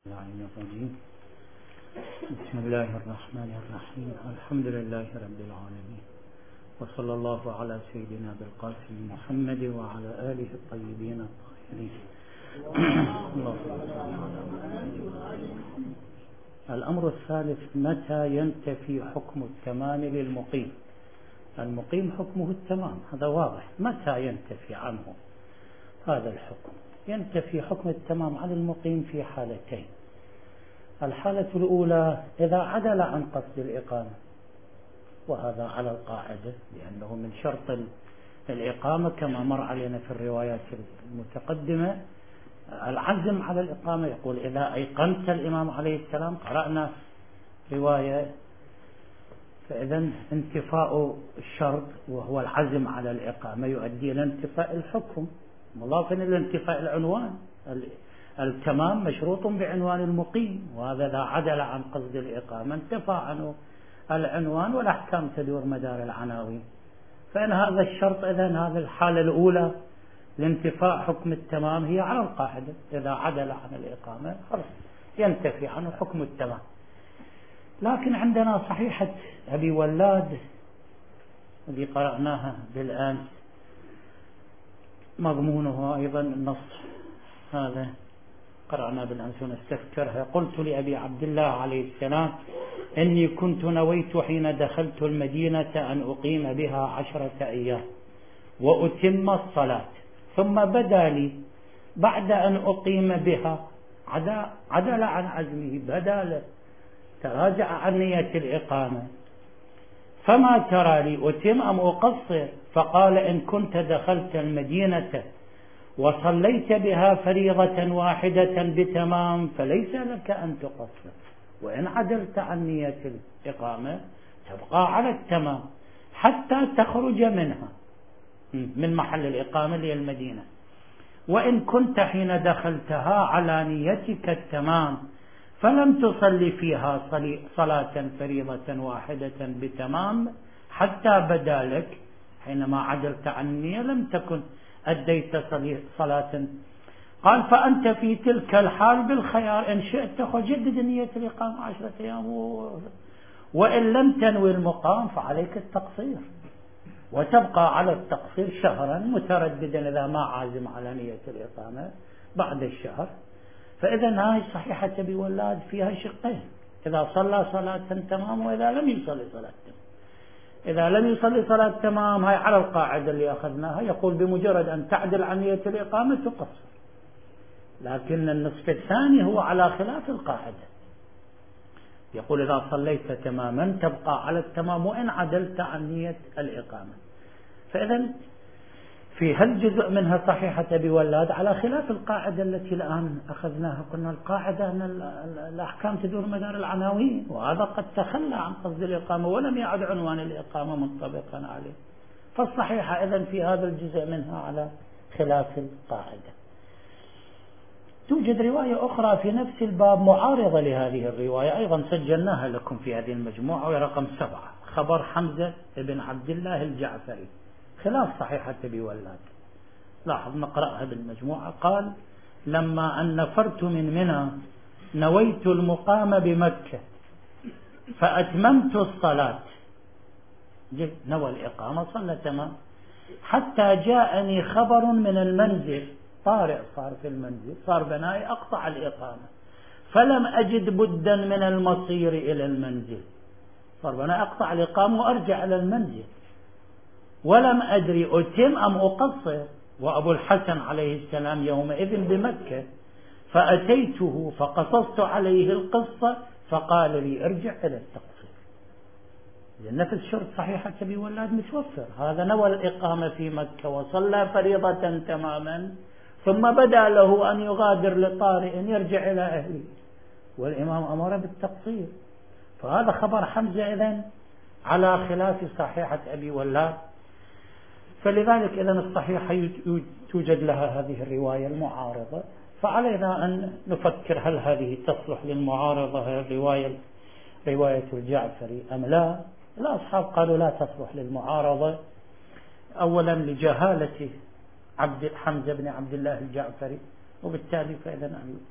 الرجيم. بسم الله الرحمن الرحيم. الحمد لله رب العالمين، وصلى الله على سيدنا بالقاسم محمد وعلى آله الطيبين الطاهرين. الأمر الثالث: متى ينتفي حكم التمام للمقيم؟ المقيم حكمه التمام، هذا واضح. متى ينتفي عنه هذا الحكم؟ ينتفي حكم التمام على المقيم في حالتين. الحالة الأولى إذا عدل عن قصد الإقامة، وهذا على القاعدة، لأنه من شرط الإقامة كما مر علينا في الروايات المتقدمة العزم على الإقامة. يقول إذا أيقنت الإمام عليه السلام، قرأنا رواية، فإذا انتفاء الشرط وهو العزم على الإقامة يؤدي إلى انتفاء الحكم، مضافا إلى انتفاء العنوان. التمام مشروط بعنوان المقيم، وهذا إذا عدل عن قصد الإقامة انتفى عنه العنوان والأحكام تدور مدار العناوين. فإن هذا الشرط، إذن هذه الحالة الأولى لانتفاء حكم التمام هي على القاعدة، إذا عدل عن الإقامة خلاص ينتفي عنه حكم التمام. لكن عندنا صحيحة أبي ولاد الذي قرأناها بالآن، مضمونها أيضا النص هذا قرأنا بالأمس ونستذكرها. قلت لأبي عبد الله عليه السلام: إني كنت نويت حين دخلت المدينة أن أقيم بها 10 أيام وأتم الصلاة، ثم بدا لي بعد أن أقيم بها، عدل عن عزمه، بدا تراجع عن نية الإقامة، فما ترى لي أتم أم أقصر؟ فقال: إن كنت دخلت المدينة وصليت بها فريضة واحدة بتمام فليس لك أن تقصر، وإن عدلت عن نية الإقامة تبقى على التمام حتى تخرج منها، من محل الإقامة للمدينة. وإن كنت حين دخلتها على نيتك التمام فلم تصلي فيها صلاة فريضة واحدة بتمام حتى بدا لك، حينما عدلت عن النية لم تكن أديت صلاة. قال: فأنت في تلك الحال بالخيار، إن شئت فجدد نية الإقامة 10 أيام، وإن لم تنوي المقام فعليك التقصير، وتبقى على التقصير شهرا مترددا إذا ما عازم على نية الإقامة بعد الشهر. فإذا هاي صحيحة أبي ولاد فيها شقين: إذا صلى صلاة تمام وإذا لم يصلي صلاة تمام. إذا لم يصلي صلاة تمام هاي على القاعدة اللي أخذناها، يقول بمجرد أن تعدل عن نية الإقامة تقصر. لكن النصف الثاني هو على خلاف القاعدة، يقول إذا صليت تماما تبقى على التمام وإن عدلت عن نية الإقامة. فإذا في هالجزء منها صحيحة أبي ولاد على خلاف القاعدة التي الآن أخذناها. قلنا القاعدة أن الأحكام تدور مدار العناوين، وهذا قد تخلى عن قصد الإقامة ولم يعد عنوان الإقامة منطبقا عليه. فالصحيحة إذن في هذا الجزء منها على خلاف القاعدة. توجد رواية أخرى في نفس الباب معارضة لهذه الرواية، أيضا سجلناها لكم في هذه المجموعة، وهي رقم 7، خبر حمزة بن عبد الله الجعفري، خلاف صحيحة أبي ولاد. لاحظ نقرأها بالمجموعة. قال: لما أن نفرت من منى نويت المقام بمكة فأتممت الصلاة، نوى الإقامة صلى تمام، حتى جاءني خبر من المنزل، طارئ صار في المنزل، صار بنائي، أقطع الإقامة، فلم أجد بدا من المصير إلى المنزل، صار بنائي أقطع الإقامة وأرجع إلى المنزل، ولم أدري أتم أم أقصر، وأبو الحسن عليه السلام يومئذ بمكة، فأتيته فقصصت عليه القصة فقال لي: ارجع إلى التقصير. لأن نفس شرط صحيحة أبي ولاد متوفر، هذا نوى الإقامة في مكة وصلى فريضة تماما، ثم بدا له أن يغادر لطارئ يرجع إلى أهله، والإمام أمر بالتقصير. فهذا خبر حمزة إذن على خلاف صحيحة أبي ولاد. فلذلك إذن الصحيحة توجد لها هذه الرواية المعارضة، فعلينا أن نفكر هل هذه تصلح للمعارضة الرواية الجعفري أم لا. الأصحاب قالوا لا تصلح للمعارضة، أولا لجهالة حمزة بن عبد الله الجعفري، وبالتالي فإذا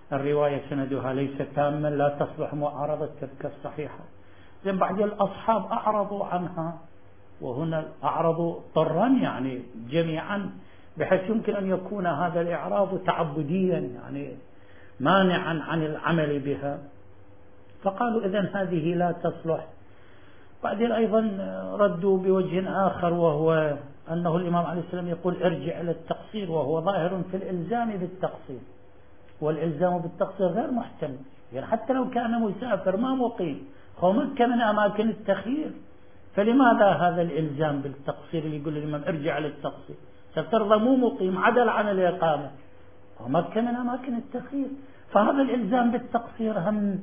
الرواية سندها ليس تاما لا تصلح معارضة تلك الصحيحة. لأن بعد الأصحاب أعرضوا عنها، وهنا أعرضوا طرا يعني جميعا، بحيث يمكن أن يكون هذا الإعراض تعبديا يعني مانعا عن العمل بها، فقالوا إذن هذه لا تصلح. بعدين أيضا ردوا بوجه آخر، وهو أنه الإمام عليه السلام يقول ارجع إلى التقصير، وهو ظاهر في الإلزام بالتقصير، والإلزام بالتقصير غير محتمل، يعني حتى لو كان مسافر ما مقيم، هو مكة من أماكن التخيير، فلماذا هذا الإلزام بالتقصير اللي يقول الإمام ارجع للتقصير؟ سترضى مو مقيم عدل عن الإقامة، ومكة من أماكن التخيير، فهذا الإلزام بالتقصير هم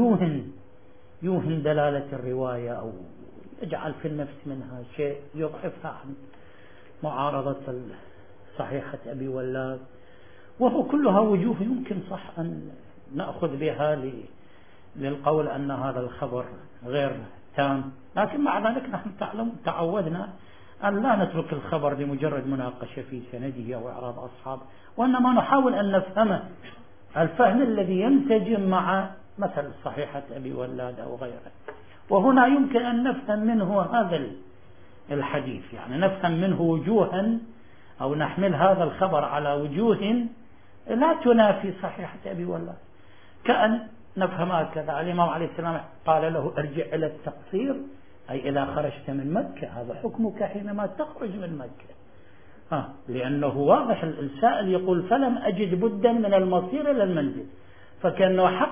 يوهن دلالة الرواية، أو يجعل في النفس منها شيء يضعفها عن معارضة صحيحة أبي ولاد. وهو كلها وجوه يمكن صح أن نأخذ بها للقول أن هذا الخبر غير تام، لكن مع ذلك نحن تعودنا أن لا نترك الخبر لمجرد مناقشة في سنده أو إعراض أصحابه، وإنما نحاول أن نفهمه الفهم الذي ينسجم مع مثل صحيحة أبي ولاد أو غيره. وهنا يمكن أن نفهم منه هذا الحديث، يعني نفهم منه وجوها أو نحمل هذا الخبر على وجوه لا تنافي صحيحة أبي ولاد، كأن نفهم هكذا الإمام عليه السلام قال له ارجع إلى التقصير، أي إذا خرجت من مكة، هذا حكمك حينما تخرج من مكة، لأنه واضح السائل يقول فلم أجد بدا من المصير إلى المنزل، فكأنه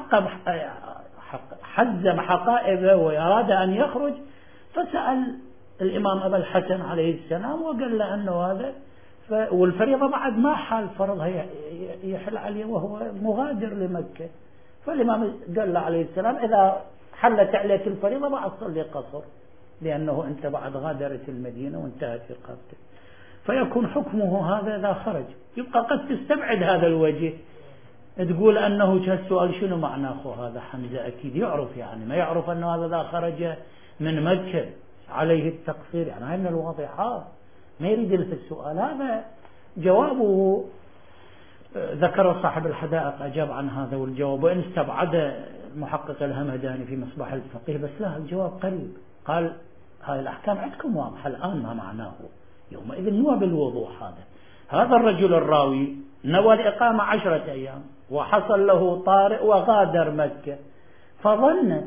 حزم حقائبه وأراد أن يخرج، فسأل الإمام أبا الحسن عليه السلام وقال له أنه هذا والفريضة بعد ما حال فرضها يحل عليه وهو مغادر لمكة، فالإمام قال له عليه السلام إذا حلت عليك الفريضة بعد صلي قصر، لأنه أنت بعد غادرت المدينة وانتهت إقامتك، فيكون حكمه هذا إذا خرج. يبقى قد تستبعد هذا الوجه، تقول أنه السؤال شنو معناه، هذا حمزة أكيد يعرف، يعني ما يعرف أنه هذا إذا خرج من مكة عليه التقصير، يعني هاي من الواضحات، ما يريد له السؤال. هذا جوابه ذكر صاحب الحدائق أجاب عن هذا والجواب، وإن استبعد المحقق الهمداني في مصباح الفقيه، بس لا الجواب قريب، قال هاي الأحكام عندكم واضحة الآن ما معناه، يومئذ نوى بالوضوح. هذا الرجل الراوي نوى الإقامة 10 أيام، وحصل له طارئ وغادر مكة، فظن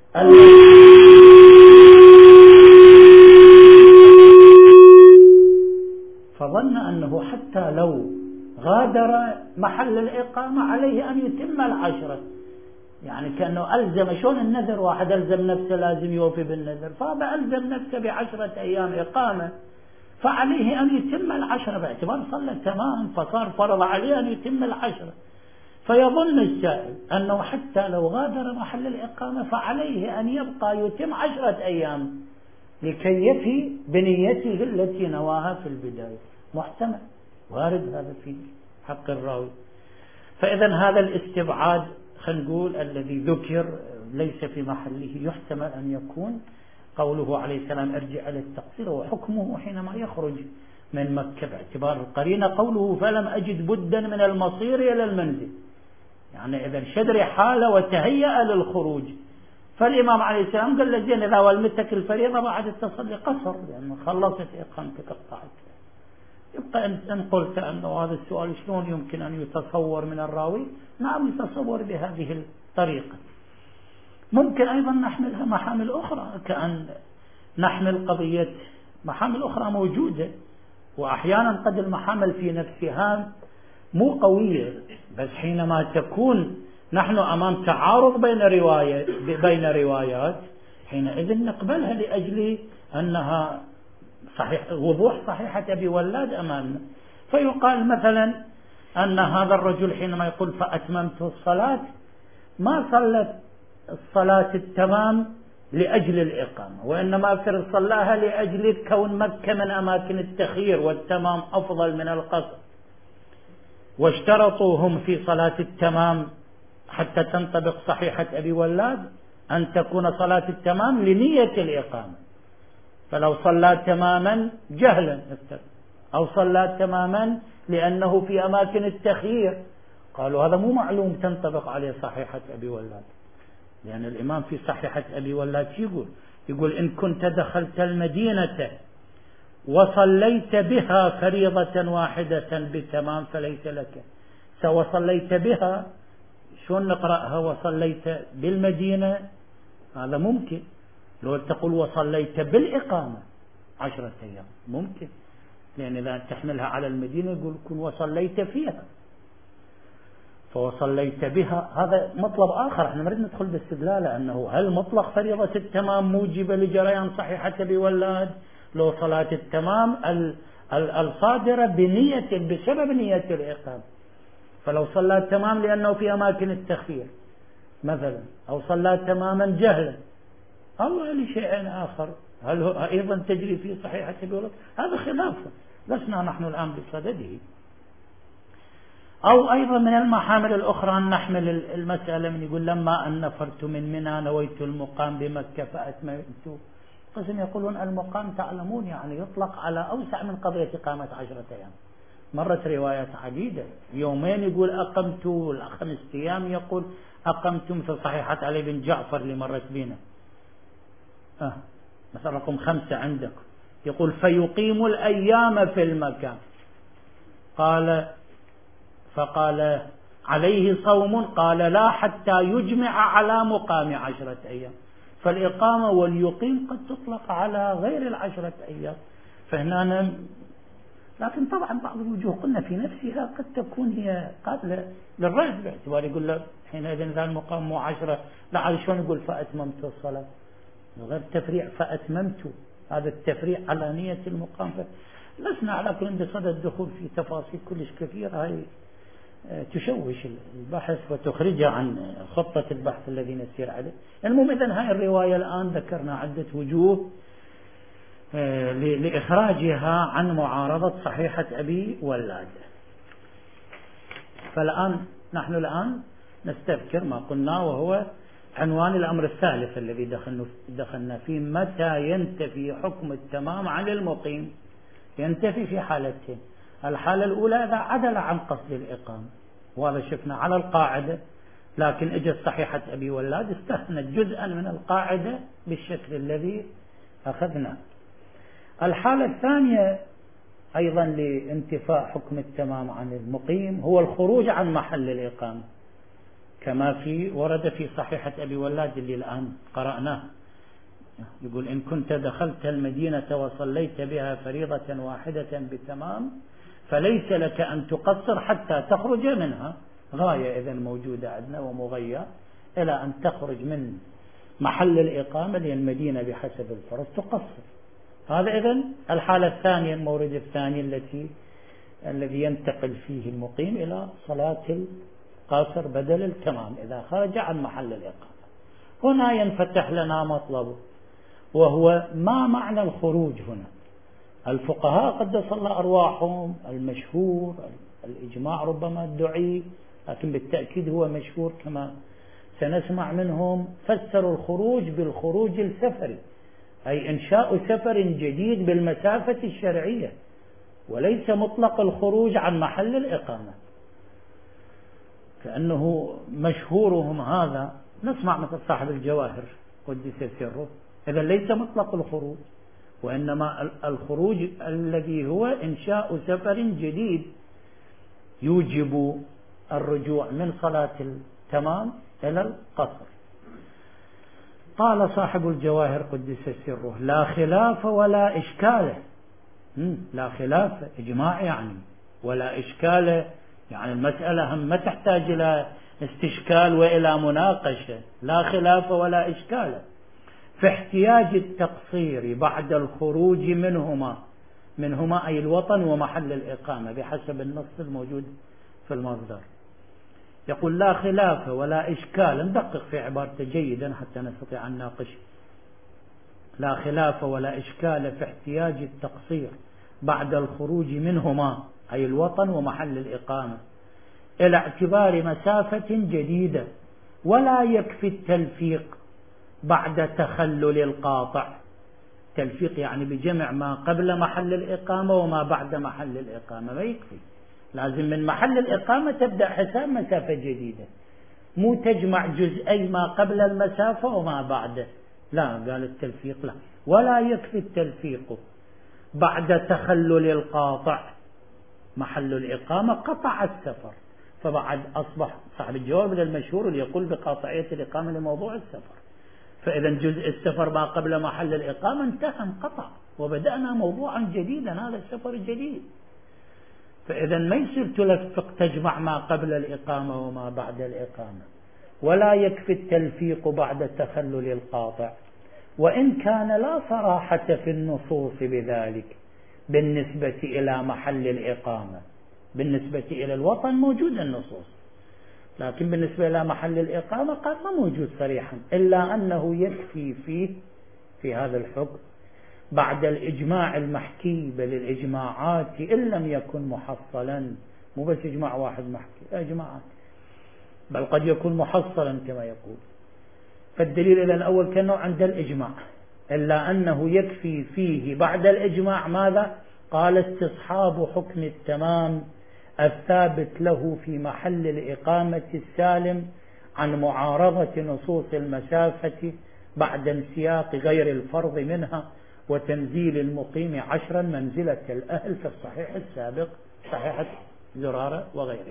أنه حتى لو غادر محل الإقامة عليه أن يتم 10، يعني كأنه ألزم، شون النذر واحد ألزم نفسه لازم يوفي بالنذر، فهذا ألزم نفسه ب10 أيام إقامة، فعليه أن يتم 10 باعتبار صلى تمام، فصار فرض عليه أن يتم 10، فيظن السائل أنه حتى لو غادر محل الإقامة فعليه أن يبقى يتم 10 أيام لكي يفي بنيته التي نواها في البداية. محتمل، وارد هذا في حق الراوي. فإذا هذا الاستبعاد خلينا نقول الذي ذكر ليس في محله، يحتمل أن يكون قوله عليه السلام ارجع إلى التقصير وحكمه حينما يخرج من مكة باعتبار القرينة، قوله فلم أجد بدا من المصير إلى المنزل، يعني إذا شدر حالة وتهيأ للخروج، فالإمام عليه السلام قال له زين إذا ولمتك الفريضة بعد تصلي قصر، لأنه خلصت إقامتك قطعت. يبقى أن قلت أنه هذا السؤال شلون يمكن أن يتصور من الراوي، نعم يتصور بهذه الطريقة. ممكن أيضا نحملها محامل أخرى، كأن نحمل قضية محامل أخرى موجودة، وأحيانا قد المحامل في نفسها مو قوية، بس حينما تكون نحن أمام تعارض بين روايات حينئذ نقبلها لأجل أنها صحيح، وضوح صحيحة أبي ولاد أمامنا. فيقال مثلا أن هذا الرجل حينما يقول فأتممت الصلاة، ما صلت الصلاة التمام لأجل الإقامة، وإنما صلاها لأجل كون مكة من أماكن التخيير، والتمام أفضل من القصر، واشترطوا هم في صلاة التمام حتى تنطبق صحيحة أبي ولاد أن تكون صلاة التمام لنية الإقامة، فلو صلى تماما جهلا أو صلى تماما لأنه في أماكن التخيير، قالوا هذا مو معلوم تنطبق عليه صحيحة أبي ولاد، لأن الإمام في صحيحة أبي ولاد يقول إن كنت دخلت المدينة وصليت بها فريضة واحدة بتمام فليس لك. سوى صليت بها، شلون نقرأها وصليت بالمدينة؟ هذا ممكن. لو تقول وصليت بالإقامة 10 أيام ممكن، لأن إذا تحملها على المدينة يقول كن وصليت فيها، فوصليت بها هذا مطلب آخر. احنا نريد ندخل باستدلاله أنه هل مطلق فريضة التمام موجبة لجريان صحيحة أبي ولاد، لو صلاة التمام الصادرة بسبب نية الإقامة. فلو صلى التمام لأنه في أماكن التخفير مثلا، أو صلى تماما جهلا، أو لشيء آخر، هل هو أيضا تجري في صحيحة أبي ولاد؟ هذا خلافه، لسنا نحن الآن بصدده. أو أيضا من المحامل الأخرى أن نحمل المسألة من يقول لما أن نفرت من منى نويت المقام بمكة فأتممت. قسم يقولون المقام تعلمون يعني يطلق على أوسع من قضية إقامة 10 أيام. مرت روايات عديدة، يومين يقول أقمت، 5 أيام يقول أقمتم، في صحيحة علي بن جعفر اللي مرت بنا مثلا رقم 5 عندكم، يقول فيقيم الأيام في المكان. فقال عليه صوم، قال لا حتى يجمع على مقام 10 أيام. فالإقامة واليقيم قد تطلق على غير 10 أيام. فهنا لكن طبعا بعض الوجوه قلنا في نفسها قد تكون هي قابلة للرد، باعتبار يقول له حينئذ إذا المقام مو 10 لا شلون يقول فأتممت الصلاة، غير تفريع فأتممت، هذا التفريع على نية المقام. لسنا على كل بصدد الدخول في تفاصيل كلش كثيرة هاي تشوش البحث وتخرجه عن خطة البحث الذي نسير عليه. المهم إذن هاي الرواية الآن ذكرنا عدة وجوه لإخراجها عن معارضة صحيحة أبي ولاد. نحن الآن نستذكر ما قلنا، وهو عنوان الأمر الثالث الذي دخلنا فيه: متى ينتفي حكم التمام عن المقيم؟ ينتفي في حالتين. الحالة الأولى إذا عدل عن قصد الإقامة، وهذا شفنا على القاعدة، لكن اجت صحيحة أبي ولاد استثنت جزءا من القاعدة بالشكل الذي أخذناه. الحالة الثانية أيضا لانتفاء حكم التمام عن المقيم هو الخروج عن محل الإقامة، كما ورد في صحيحة أبي ولاد اللي الآن قرأناه. يقول إن كنت دخلت المدينة وصليت بها فريضة واحدة بتمام فليس لك أن تقصر حتى تخرج منها. غاية إذن موجودة عندنا ومغية إلى أن تخرج من محل الإقامة للمدينة بحسب الفرض تقصر. هذا إذن الحالة الثانية، المورد الثاني الذي ينتقل فيه المقيم إلى صلاة القاصر بدل التمام إذا خرج عن محل الإقامة. هنا ينفتح لنا مطلب، وهو ما معنى الخروج هنا. الفقهاء قدس الله أرواحهم المشهور، الإجماع ربما ادعي، لكن بالتأكيد هو مشهور كما سنسمع منهم، فسروا الخروج بالخروج السفري، أي إنشاء سفر جديد بالمسافة الشرعية، وليس مطلق الخروج عن محل الإقامة، كأنه مشهورهم هذا. نسمع مثل صاحب الجواهر قدس سره، إذا ليس مطلق الخروج، وإنما الخروج الذي هو إنشاء سفر جديد يوجب الرجوع من صلاة التمام إلى القصر. قال صاحب الجواهر قدس سره: لا خلاف ولا إشكال. لا خلاف إجماع يعني، ولا إشكال يعني المسألة هم ما تحتاج إلى استشكال وإلى مناقشة. لا خلاف ولا إشكال في احتياج التقصير بعد الخروج منهما أي الوطن ومحل الإقامة بحسب النص الموجود في المصدر. يقول لا خلاف ولا إشكال، ندقق في عبارته جيدا حتى نستطيع أن نناقش. لا خلاف ولا إشكال في احتياج التقصير بعد الخروج منهما أي الوطن ومحل الإقامة إلى اعتبار مسافة جديدة، ولا يكفي التلفيق بعد تخلل القاطع. تلفيق يعني بجمع ما قبل محل الإقامة وما بعد محل الإقامة، ما يكفي. لازم من محل الإقامة تبدأ حساب مسافة جديدة، مو تجمع جزئي ما قبل المسافة وما بعده. لا، قال التلفيق لا، ولا يكفي التلفيق بعد تخلل القاطع محل الإقامة قطع السفر، فبعد أصبح صاحب الجواب المشهور اللي يقول بقاطعية الإقامة لموضوع السفر. فإذا جزء السفر ما قبل محل الإقامة انتهى انقطع، وبدأنا موضوعا جديدا، هذا السفر الجديد. فإذا ما يصير تلفق تجمع ما قبل الإقامة وما بعد الإقامة. ولا يكفي التلفيق بعد تخلل القاطع، وإن كان لا صراحة في النصوص بذلك بالنسبة إلى محل الإقامة. بالنسبة إلى الوطن موجود النصوص، لكن بالنسبة إلى محل الإقامة قال ما موجود صريحا، إلا أنه يكفي فيه في هذا الحكم بعد الإجماع المحكي، بل الإجماعات إن لم يكن محصلا، مو بس إجماع واحد محكي، إجماعات، بل قد يكون محصلا كما يقول. فالدليل إلى الأول كأنه عند الإجماع، إلا أنه يكفي فيه بعد الإجماع ماذا؟ قال استصحاب حكم التمام الثابت له في محل الإقامة السالم عن معارضة نصوص المسافة بعد انسياق غير الفرض منها وتنزيل المقيم 10 منزلة الأهل في الصحيح السابق، صحيحة زرارة وغيره.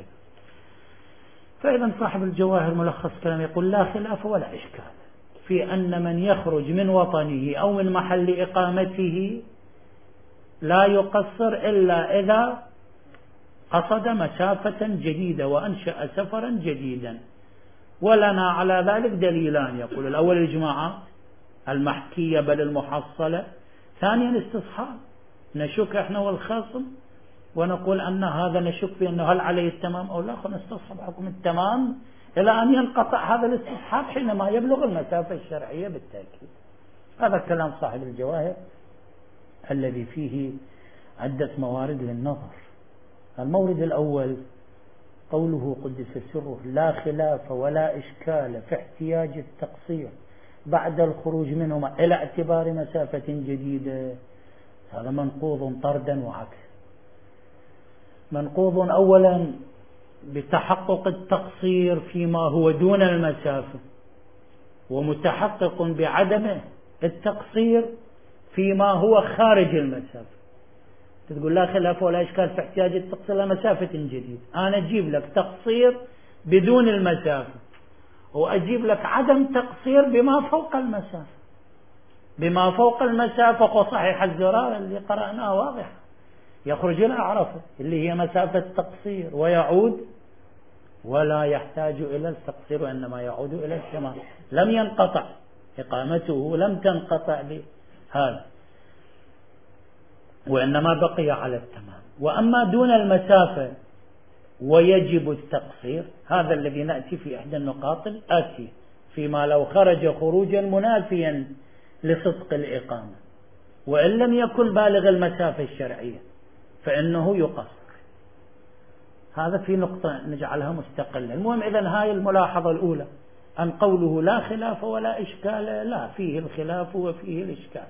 فإذا صاحب الجواهر ملخص كلام يقول لا خلاف ولا إشكال في أن من يخرج من وطنه أو من محل إقامته لا يقصر إلا إذا قصد مسافة جديدة وأنشأ سفرا جديدا. ولنا على ذلك دليلان، يقول الأول الإجماعات المحكية بل المحصلة، ثانيا الاستصحاب، نشك احنا والخاصم ونقول أن هذا نشك في أنه هل عليه التمام أو لا، فنستصحب حكم التمام إلى أن ينقطع هذا الاستصحاب حينما يبلغ المسافة الشرعية بالتأكيد. هذا كلام صاحب الجواهر الذي فيه عدة موارد للنظر. المورد الأول قوله قدس سره لا خلاف ولا إشكال في احتياج التقصير بعد الخروج منهما إلى اعتبار مسافة جديدة. هذا منقوض طردا وعكس. منقوض أولا بتحقق التقصير فيما هو دون المسافة، ومتحقق بعدم التقصير فيما هو خارج المسافة. تقول لا خلاف ولا إشكال في احتياج التقصير لمسافة جديدة، أنا أجيب لك تقصير بدون المسافة، وأجيب لك عدم تقصير بما فوق المسافة. بما فوق المسافة وصحيح الزرار اللي قرأناه واضح، يخرج إلى عرفة اللي هي مسافة تقصير ويعود ولا يحتاج إلى التقصير، وإنما يعود إلى التمام، لم ينقطع إقامته، لم تنقطع بهذا، وإنما بقي على التمام. وأما دون المسافة ويجب التقصير، هذا الذي نأتي في إحدى النقاط الآتية فيما لو خرج خروجا منافيا لصدق الإقامة وإن لم يكن بالغ المسافة الشرعية فإنه يقصر. هذا في نقطة نجعلها مستقلة. المهم إذن هاي الملاحظة الأولى أن قوله لا خلاف ولا إشكال، لا، فيه الخلاف وفيه الإشكال.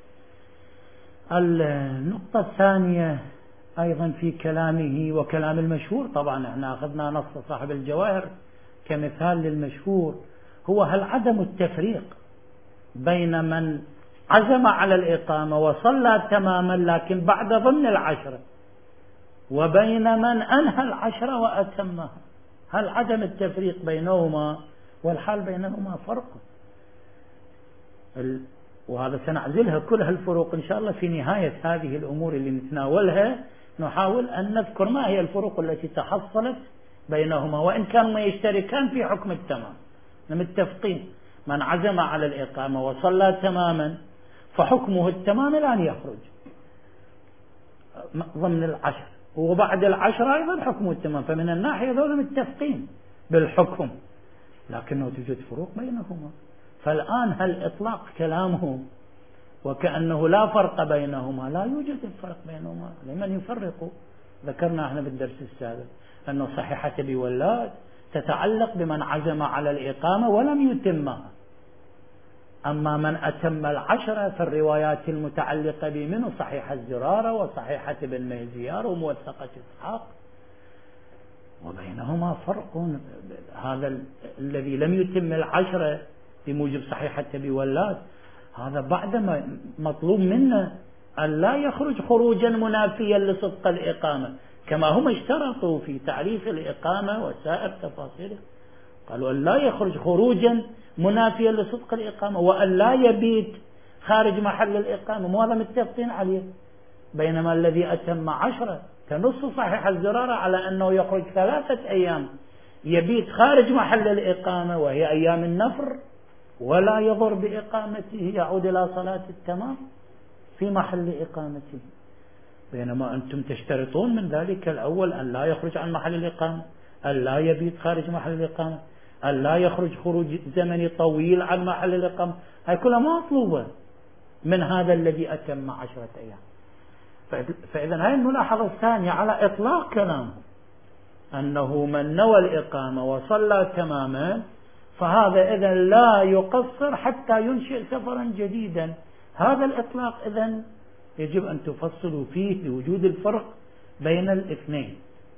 النقطة الثانية أيضا في كلامه وكلام المشهور، طبعا احنا أخذنا نص صاحب الجواهر كمثال للمشهور، هو هل عدم التفريق بين من عزم على الإقامة وصلى تماما لكن بعد ضمن العشرة وبين من أنهى العشرة وأتمها، هل عدم التفريق بينهما والحال بينهما فرق؟ وهذا سنعزلها كلها الفروق إن شاء الله في نهاية هذه الأمور اللي نتناولها، نحاول أن نذكر ما هي الفروق التي تحصلت بينهما، وإن كانوا يشتركان في حكم التمام متفقين. من عزم على الإقامة وصلى تماما فحكمه التمام الآن يخرج ضمن العشر، وبعد العشر أيضا حكمه التمام، فمن الناحية ذول متفقين بالحكم، لكنه توجد فروق بينهما. فالآن هل إطلاق كلامه وكأنه لا فرق بينهما؟ لا يوجد الفرق بينهما. لمن يفرق؟ ذكرنا احنا بالدرس السابق أنه صحيحة بولاد تتعلق بمن عزم على الإقامة ولم يتمها، أما من أتم العشرة فالروايات المتعلقة بمنه صحيحة الزرارة وصحيحة بن مهزيار وموثقة إسحاق وبينهما فرق. هذا الذي لم يتم 10 بموجب صحيحة أبي ولاد، هذا بعدما مطلوب منا أن لا يخرج خروجا منافيا لصدق الإقامة، كما هم اشترطوا في تعريف الإقامة وسائر تفاصيله، قالوا أن لا يخرج خروجا منافيا لصدق الإقامة، وأن لا يبيت خارج محل الإقامة، مو هذا متفقين عليه. بينما الذي أتم 10 تنص صحيح الزرارة على أنه يخرج 3 أيام يبيت خارج محل الإقامة وهي أيام النفر، ولا يضر بإقامته، يعود إلى صلاة التمام في محل إقامته. بينما أنتم تشترطون من ذلك الأول أن لا يخرج عن محل الإقامة، أن لا يبيت خارج محل الإقامة، أن لا يخرج خروج زمني طويل عن محل الإقامة، هاي كلها مطلوبة من هذا الذي أتم 10 أيام. فإذا هاي الملاحظة الثانية على إطلاق كلامه، أنه من نوى الإقامة وصلى تماما فهذا إذن لا يقصر حتى ينشئ سفرا جديدا. هذا الإطلاق إذن يجب أن تفصلوا فيه لوجود الفرق بين الاثنين.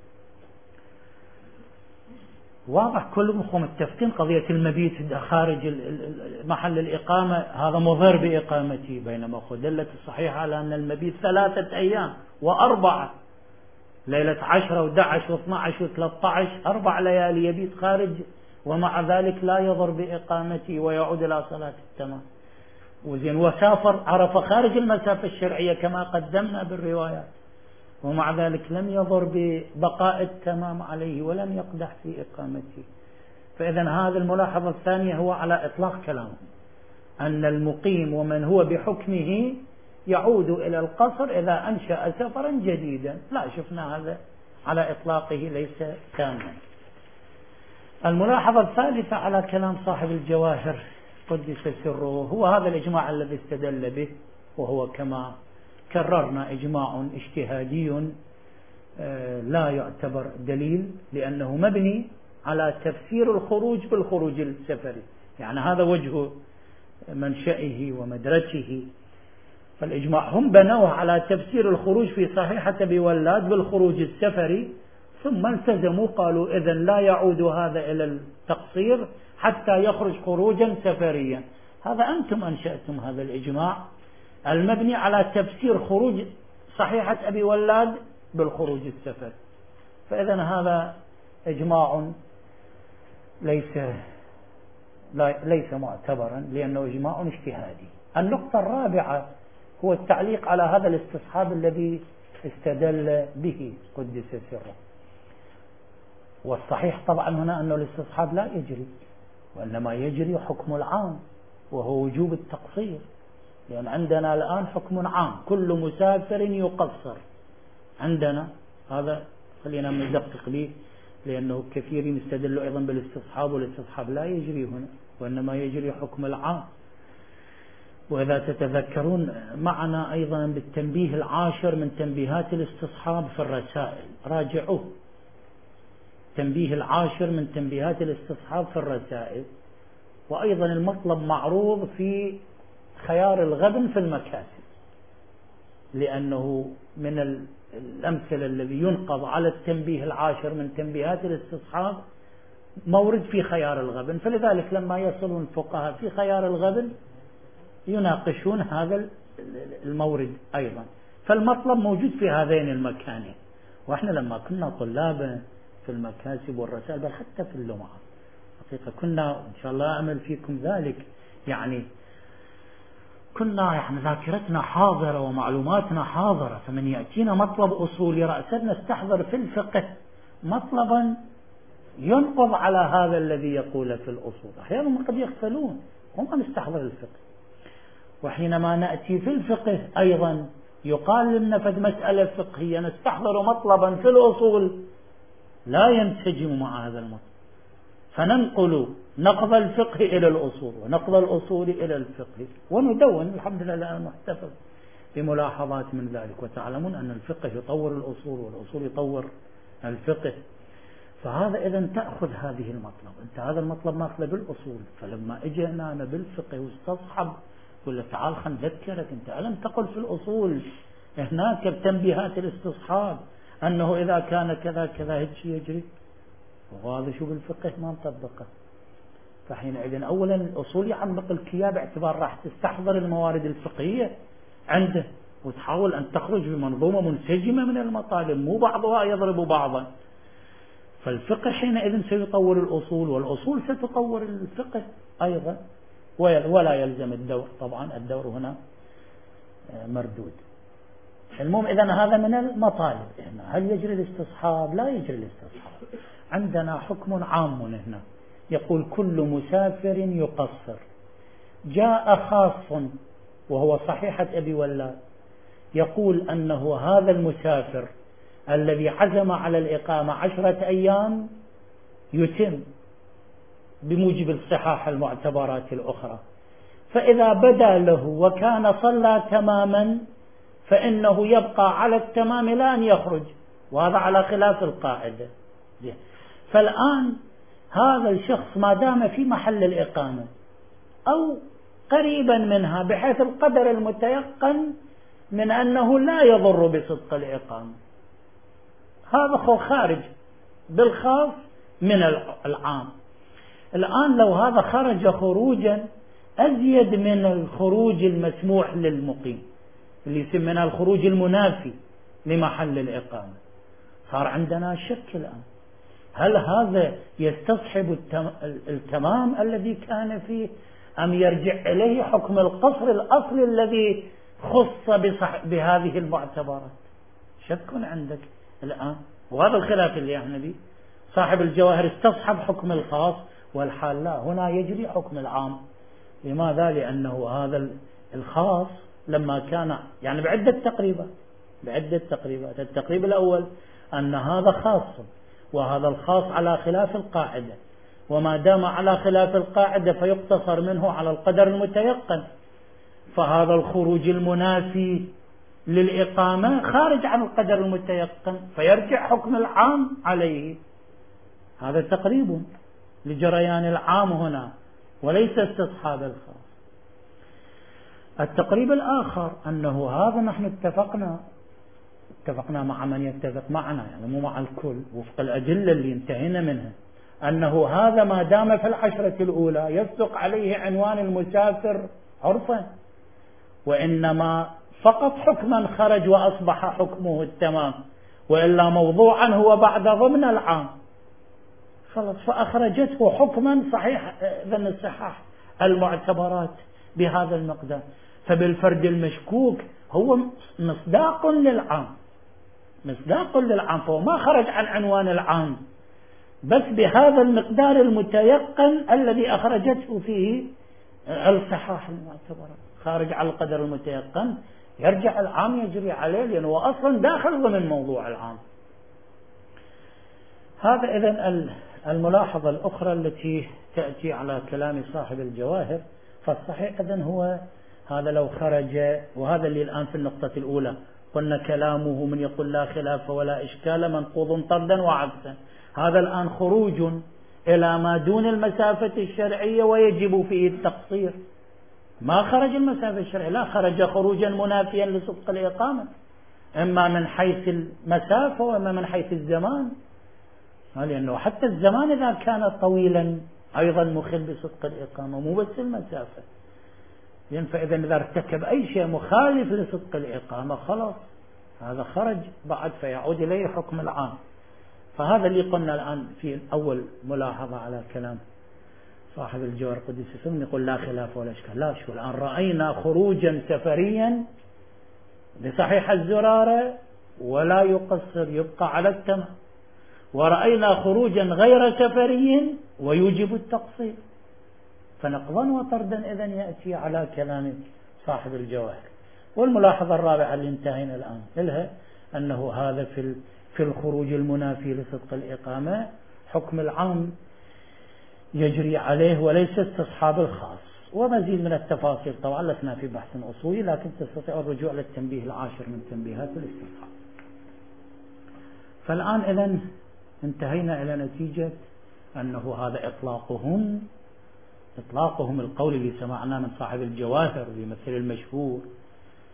واضح كلكم متفقين قضية المبيت خارج محل الإقامة هذا مضر بإقامته، بينما دلت الصحيحة على أن المبيت 3 أيام و4 ليلة 10 و11 و12 و13 4 ليالي يبيت خارج، ومع ذلك لا يضر بإقامته ويعود إلى صلاة التمام. وزين وسافر عرف خارج المسافة الشرعية كما قدمنا بالروايات، ومع ذلك لم يضر ببقاء التمام عليه ولم يقدح في إقامته. فإذا هذا الملاحظة الثانية هو على إطلاق كلامه أن المقيم ومن هو بحكمه يعود إلى القصر إذا أنشأ سفرا جديدا. لا، شفنا هذا على إطلاقه ليس تاما. الملاحظة الثالثة على كلام صاحب الجواهر قدس سره هو هذا الإجماع الذي استدل به، وهو كما كررنا إجماع اجتهادي لا يعتبر دليل، لأنه مبني على تفسير الخروج بالخروج السفري، يعني هذا وجه منشئه ومدرسه. فالإجماع هم بنوه على تفسير الخروج في صحيحة أبي ولاد بالخروج السفري، ثم التزموا قالوا إذن لا يعود هذا إلى التقصير حتى يخرج خروجا سفريا. هذا أنتم أنشأتم هذا الإجماع المبني على تفسير خروج صحيحة أبي ولاد بالخروج السفري. فإذا هذا إجماع ليس معتبرا لأنه إجماع اجتهادي. النقطة الرابعة هو التعليق على هذا الاستصحاب الذي استدل به قدس سره. والصحيح طبعا هنا أنه الاستصحاب لا يجري، وإنما يجري حكم العام وهو وجوب التقصير، لأن عندنا الآن حكم عام كل مسافر يقصر عندنا. هذا خلينا ندقق به، لأنه كثيرين يستدلوا أيضا بالاستصحاب، والاستصحاب لا يجري هنا وإنما يجري حكم العام. وإذا تتذكرون معنا أيضا بالتنبيه 10 من تنبيهات الاستصحاب في الرسائل، راجعوه، تنبيه 10 من تنبيهات الاستصحاب في الرسائل. وأيضا المطلب معروض في خيار الغبن في المكاسب، لأنه من الأمثلة الذي ينقض على التنبيه 10 من تنبيهات الاستصحاب مورد في خيار الغبن، فلذلك لما يصلون الفقهاء في خيار الغبن يناقشون هذا المورد أيضا. فالمطلب موجود في هذين المكانين. وإحنا لما كنا طلابا في المكاسب والرسائل بل حتى في اللمعة حقيقة كنا إن شاء الله أعمل فيكم ذلك، يعني كنا ذاكرتنا حاضرة ومعلوماتنا حاضرة، فمن يأتينا مطلب أصولي رأسا نستحضر في الفقه مطلبا ينقض على هذا الذي يقول في الأصول. أحيانا قد يغفلون، هم نستحضر الفقه. وحينما نأتي في الفقه أيضا يقال لنا فد مسألة فقهية نستحضر مطلبا في الأصول لا ينسجم مع هذا المطلب، فننقل نقض الفقه إلى الأصول ونقض الأصول إلى الفقه، وندون الحمد لله الآن محتفظ بملاحظات من ذلك. وتعلمون أن الفقه يطور الأصول والأصول يطور الفقه. فهذا إذا تأخذ هذه المطلب، أنت هذا المطلب ماخذه بالأصول، فلما اجينا أنا بالفقه واستصحب قل تعال خل نذكرك، أنت ألم تقل في الأصول هناك بتنبيهات الاستصحاب أنه إذا كان كذا كذا هيك يجري؟ وهذا شو بالفقه ما مطبقه. فحينئذ أولا الأصول يعمق الكياب باعتبار راح تستحضر الموارد الفقهية عنده وتحاول أن تخرج بمنظومة منسجمة من المطالب، مو بعضها يضرب بعضا. فالفقه حينئذ سيطور الأصول، والأصول ستطور الفقه أيضا، ولا يلزم الدور. طبعا الدور هنا مردود. المهم إذن هذا من المطالب. هل يجري الاستصحاب؟ لا يجري الاستصحاب. عندنا حكم عام هنا يقول كل مسافر يقصر. جاء خاص وهو صحيحة أبي ولاد يقول أنه هذا المسافر الذي عزم على الإقامة 10 أيام يتم بموجب الصحاح المعتبرات الأخرى، فإذا بدا له وكان صلى تماما فإنه يبقى على التمام لا أن يخرج، وهذا على خلاف القاعدة. فالآن هذا الشخص ما دام في محل الإقامة أو قريبا منها بحيث القدر المتيقن من أنه لا يضر بصدق الإقامة، هذا خارج بالخاص من العام. الآن لو هذا خرج خروجا أزيد من الخروج المسموح للمقيم اللي يسمى الخروج المنافي لمحل الإقامة، صار عندنا شك الآن، هل هذا يستصحب التمام الذي كان فيه أم يرجع إليه حكم القصر الأصلي الذي خص بهذه المعتبرات؟ شك عندك الآن، وهذا الخلاف اللي احنا به. صاحب الجواهر استصحب حكم الخاص والحال لا، هنا يجري حكم العام. لماذا؟ لأنه هذا الخاص لما كان يعني بعدة تقريبات. التقريب الأول أن هذا خاص وهذا الخاص على خلاف القاعدة، وما دام على خلاف القاعدة فيقتصر منه على القدر المتيقن، فهذا الخروج المنافي للإقامة خارج عن القدر المتيقن فيرجع حكم العام عليه. هذا تقريب لجريان العام هنا وليس استصحاب الخاص. التقريب الآخر أنه هذا نحن اتفقنا مع من يتفق معنا، يعني مو مع الكل، وفق الأدلة اللي انتهينا منها، أنه هذا ما دام في 10 الأولى يصدق عليه عنوان المسافر عرفا، وإنما فقط حكما خرج وأصبح حكمه التمام، وإلا موضوعا هو بعد ضمن العام خلاص، فأخرجته حكما صحيح ذن الصحاح المعتبرات بهذا المقدار. فبالفرد المشكوك هو مصداق للعام، فهو ما خرج عن عنوان العام، بس بهذا المقدار المتيقن الذي أخرجته فيه الصحاح المعتبرات، خارج على القدر المتيقن يرجع العام يجري عليه، لأنه هو أصلا داخل ضمن موضوع العام. هذا إذن الملاحظة الأخرى التي تأتي على كلام صاحب الجواهر. فالصحيح إذن هو هذا لو خرج، وهذا اللي الآن في النقطة الأولى قلنا كلامه من يقول لا خلاف ولا إشكال منقوض طردا وعبثا، هذا الآن خروج إلى ما دون المسافة الشرعية ويجب فيه التقصير، ما خرج المسافة الشرعية، لا، خرج خروجا منافيا لصدق الإقامة، إما من حيث المسافة وإما من حيث الزمان، لأنه حتى الزمان إذا كان طويلا أيضا مخل بصدق الإقامة، مو بس المسافة. فإذا إذا ارتكب أي شيء مخالف لصدق الإقامة خلاص هذا خرج بعد فيعود إليه حكم العام. فهذا اللي قلنا الآن في أول ملاحظة على كلام صاحب الجوهر قدس سمي، يقول لا خلاف ولا إشكال. لا، شو الآن رأينا خروجا سفريا بصحيح الزرارة ولا يقصر يبقى على التمام، ورأينا خروجا غير سفري ويوجب التقصير، فنقضا وطردا إذن يأتي على كلام صاحب الجواهر. والملاحظة الرابعة اللي انتهينا الآن إلها أنه هذا في الخروج المنافي لصدق الإقامة حكم العام يجري عليه وليس استصحاب الخاص. ومزيد من التفاصيل طبعا لسنا في بحث أصولي، لكن تستطيع الرجوع للتنبيه 10 من تنبيهات الاستصحاب. فالآن إذن انتهينا إلى نتيجة أنه هذا إطلاقهم القول اللي سمعناه من صاحب الجواهر بمثل المشهور،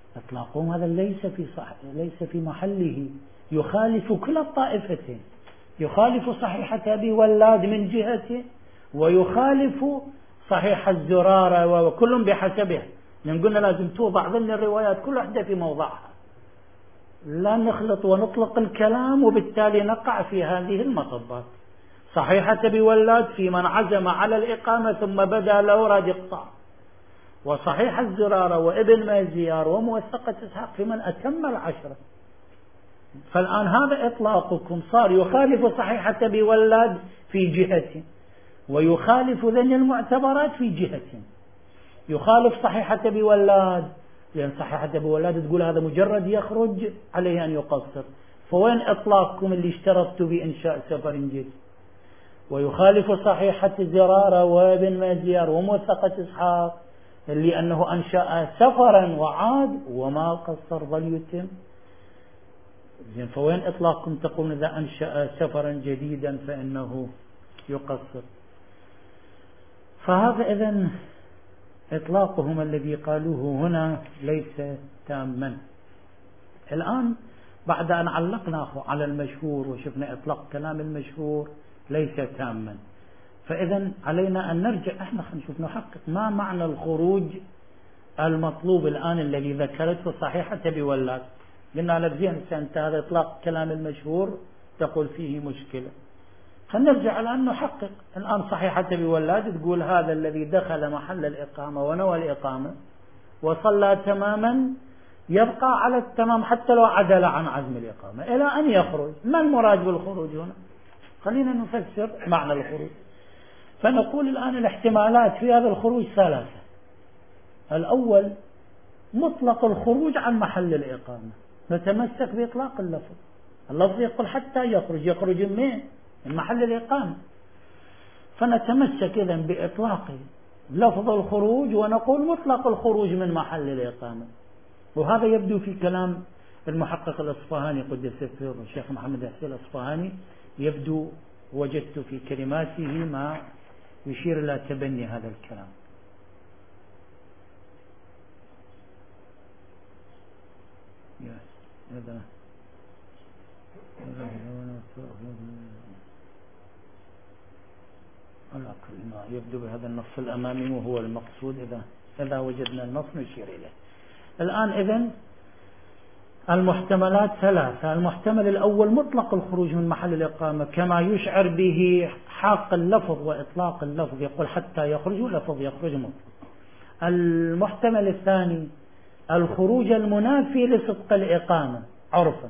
إطلاقهم هذا ليس في محله، يخالف كل الطائفتين، يخالف صحيحة أبي ولاد من جهة، ويخالف صحيح الزرارة، وكل بحسبه، لأن قلنا لازم توضع ضمن الروايات كل واحدة في موضعها، لا نخلط ونطلق الكلام وبالتالي نقع في هذه المطبات. صحيحة أبي ولاد في من عزم على الإقامة ثم بدا له راد إقطاع، وصحيح الزرارة وابن مازيار وموثقة إسحاق في من أتم العشرة. فالآن هذا إطلاقكم صار يخالف صحيحة أبي ولاد في جهة، ويخالف ذن المعتبرات في جهة. يخالف صحيحة أبي ولاد لأن صحيحة أبي ولاد تقول هذا مجرد يخرج عليه أن يقصر، فوين إطلاقكم اللي اشترطوا بإنشاء سفر جديد؟ ويخالف صحيحة زرارة وابن مازيار وموثقة إسحاق اللي أنه أنشأ سفرا وعاد وما قصر ظل يتم. زين، فوين إطلاقكم تقولون إذا أنشأ سفرا جديدا فإنه يقصر؟ فهذا إذن إطلاقهم الذي قالوه هنا ليس تاما. الآن بعد أن علقنا على المشهور وشفنا إطلاق كلام المشهور ليس تاما، فإذا علينا أن نرجع احنا نشوف نحقق ما معنى الخروج المطلوب الآن الذي ذكرته صحيحة أبي ولاد. قلنا لك زين أنت هذا إطلاق كلام المشهور تقول فيه مشكلة، خلينا نرجع الآن نحقق. الآن صحيحة أبي ولاد تقول هذا الذي دخل محل الإقامة ونوى الإقامة وصلى تماما يبقى على التمام حتى لو عدل عن عزم الإقامة إلى أن يخرج. ما المراد بالخروج هنا؟ خلينا نفسر معنى الخروج. فنقول الآن الاحتمالات في هذا الخروج ثلاثة. الأول مطلق الخروج عن محل الإقامة، نتمسك بإطلاق اللفظ. اللفظ يقول حتى يخرج، يخرج من محل الإقامة، فنتمسك إذن بإطلاق لفظ الخروج ونقول مطلق الخروج من محل الإقامة. وهذا يبدو في كلام المحقق الأصفهاني قدس سره الشيخ محمد حسين الأصفهاني، يبدو وجدت في كلماته ما يشير إلى تبني هذا الكلام. يبدو بهذا النص الأمامي وهو المقصود. إذا وجدنا النص نشير إليه. الآن إذن المحتملات ثلاثة. المحتمل الأول مطلق الخروج من محل الإقامة كما يشعر به حاق اللفظ وإطلاق اللفظ، يقول حتى يخرج لفظ يخرج مطلق. المحتمل الثاني الخروج المنافي لصدق الإقامة عرفا،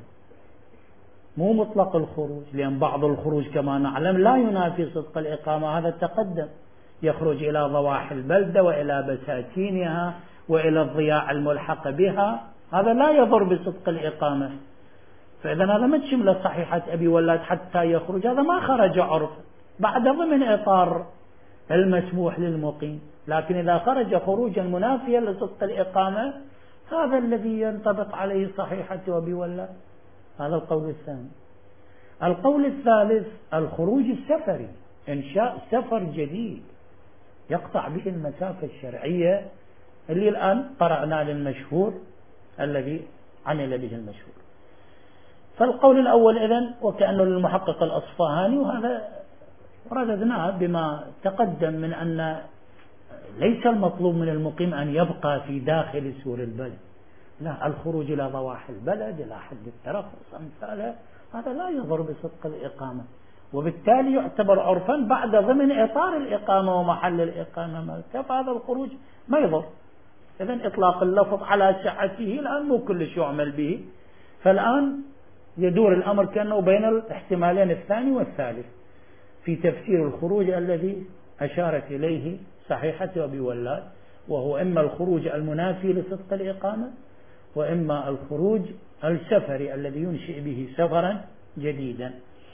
مو مطلق الخروج، لأن بعض الخروج كما نعلم لا ينافي صدق الإقامة، هذا تقدم، يخرج إلى ضواحي البلدة وإلى بساتينها وإلى الضياع الملحق بها، هذا لا يضر بصدق الإقامة. فإذا هذا ما تشمل صحيحة أبي ولاد حتى يخرج، هذا ما خرج عرفا بعد ضمن إطار المسموح للمقيم. لكن إذا خرج خروجا منافيا لصدق الإقامة هذا الذي ينطبق عليه صحيحة أبي ولاد. هذا القول الثاني. القول الثالث الخروج السفري، إنشاء سفر جديد يقطع به المسافة الشرعية اللي الآن قرأنا للمشهور الذي عمل به المشهور. فالقول الأول إذن وكأنه للمحقق الأصفهاني، وهذا رددناه بما تقدم من أن ليس المطلوب من المقيم أن يبقى في داخل سور البلد، لا، الخروج إلى ضواحي البلد إلى حد الترخص أمثاله هذا لا يضر بصدق الإقامة، وبالتالي يعتبر عرفا بعد ضمن إطار الإقامة ومحل الإقامة، فهذا الخروج ما يضر. إذن إطلاق اللفظ على سعته الآن مو كل شيء يعمل به. فالآن يدور الأمر كأنه بين الاحتمالين الثاني والثالث في تفسير الخروج الذي أشارت إليه صحيحة أبي ولاد، وهو إما الخروج المنافي لصدق الإقامة وإما الخروج السفري الذي ينشئ به سفرا جديدا.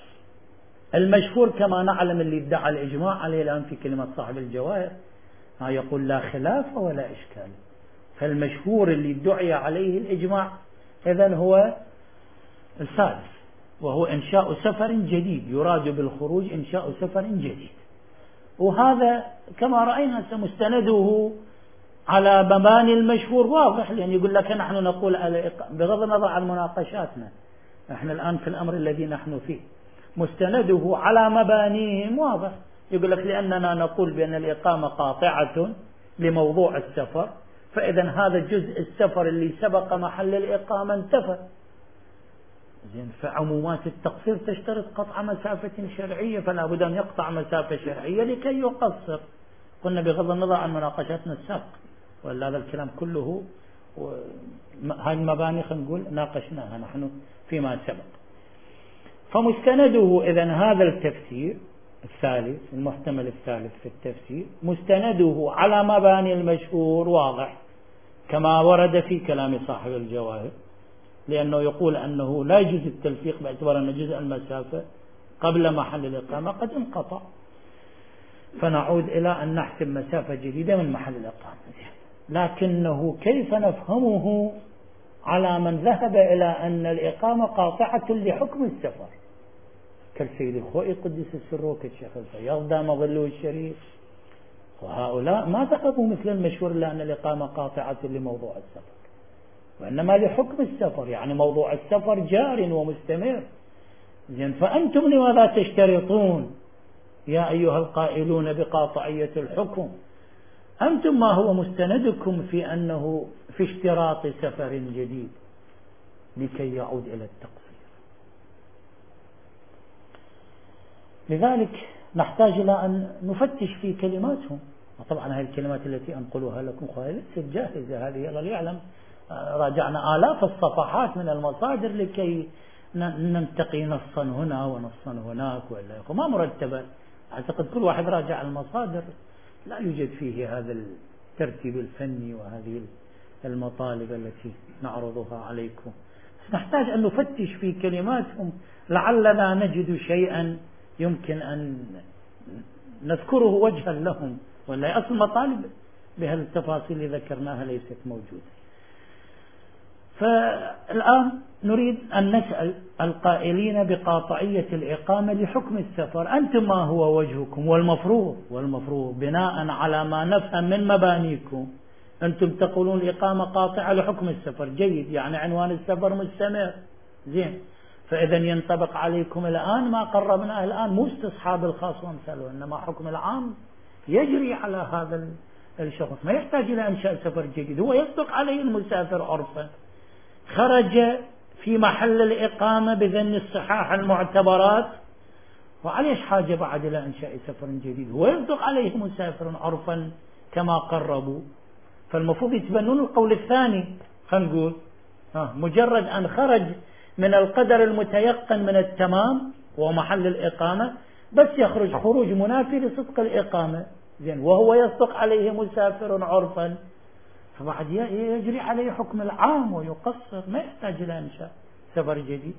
المشهور كما نعلم اللي ادعى الإجماع عليه الآن في كلمة صاحب الجواهر يقول لا خلاف ولا إشكال. فالمشهور اللي ادعي عليه الإجماع إذن هو الثالث، وهو إنشاء سفر جديد، يراد بالخروج إنشاء سفر جديد. وهذا كما رأينا مستنده على مباني المشهور واضح، لأن يقول لك نحن نقول بغض النظر عن مناقشاتنا، نحن الآن في الأمر الذي نحن فيه مستنده على مبانيهم واضح، يقول لك لأننا نقول بأن الإقامة قاطعة لموضوع السفر، فإذا هذا جزء السفر اللي سبق محل الإقامة انتفى. زين، فعمومات التقصير تشترط قطع مسافة شرعية، فلا بد أن يقطع مسافة شرعية لكي يقصر. قلنا بغض النظر عن مناقشتنا السابقة، ولا هذا الكلام كله هاي المباني خلينا نقول ناقشناها نحن فيما سبق. فمستنده إذن هذا التفسير الثالث، المحتمل الثالث في التفسير، مستنده على مباني المشهور واضح كما ورد في كلام صاحب الجواهر، لأنه يقول أنه لا يجوز التلفيق باعتبار أن جزء المسافة قبل محل الإقامة قد انقطع، فنعود إلى أن نحسب مسافة جديدة من محل الإقامة. لكنه كيف نفهمه على من ذهب إلى أن الإقامة قاطعة لحكم السفر كالسيد الخوئي قدس سره، كالشيخ الفياض دام ظله الشريف، وهؤلاء ما ذهبوا مثل المشهور لأن الإقامة قاطعة لموضوع السفر، وإنما لحكم السفر، يعني موضوع السفر جار ومستمر. زين، فأنتم لماذا تشترطون يا أيها القائلون بقاطعية الحكم؟ أنتم ما هو مستندكم في أنه في اشتراط سفر جديد لكي يعود إلى التقصير؟ لذلك نحتاج إلى أن نفتش في كلماتهم. وطبعا هذه الكلمات التي أنقلها لكم ليست جاهزة، هذه الله يعلم راجعنا آلاف الصفحات من المصادر لكي ننتقي نصا هنا ونصا هناك، ولا ما مرتبة. أعتقد كل واحد راجع المصادر لا يوجد فيه هذا الترتيب الفني وهذه المطالب التي نعرضها عليكم. نحتاج أن نفتش في كلماتهم لعلنا نجد شيئا يمكن أن نذكره وجها لهم، ولا أصل مطالب بهذه التفاصيل اللي ذكرناها ليست موجودة. فالآن نريد أن نسأل القائلين بقاطعية الإقامة لحكم السفر، أنتم ما هو وجهكم؟ والمفروض بناء على ما نفهم من مبانيكم أنتم تقولون الإقامة قاطعة لحكم السفر، جيد، يعني عنوان السفر مستمر، زين، فإذا ينطبق عليكم الآن ما قربناه الآن، مو استصحاب الخاص وامثاله، إنما حكم العام يجري على هذا الشخص، ما يحتاج إلى إنشاء سفر جديد، هو يصدق عليه المسافر عرفا، خرج في محل الإقامة بذن الصحاح المعتبرات، وعليش حاجة بعد إلى إنشاء سفر جديد؟ هو يصدق عليه مسافر عرفا كما قربوا. فالمفروض يتبنون القول الثاني، خلينا نقول مجرد أن خرج من القدر المتيقن من التمام ومحل الإقامة، بس يخرج خروج منافي لصدق الإقامة، زين، وهو يصدق عليه مسافر عرفا، فبعد يجري عليه حكم العام ويقصر، ما يحتاج إلى إنشاء سفر جديد.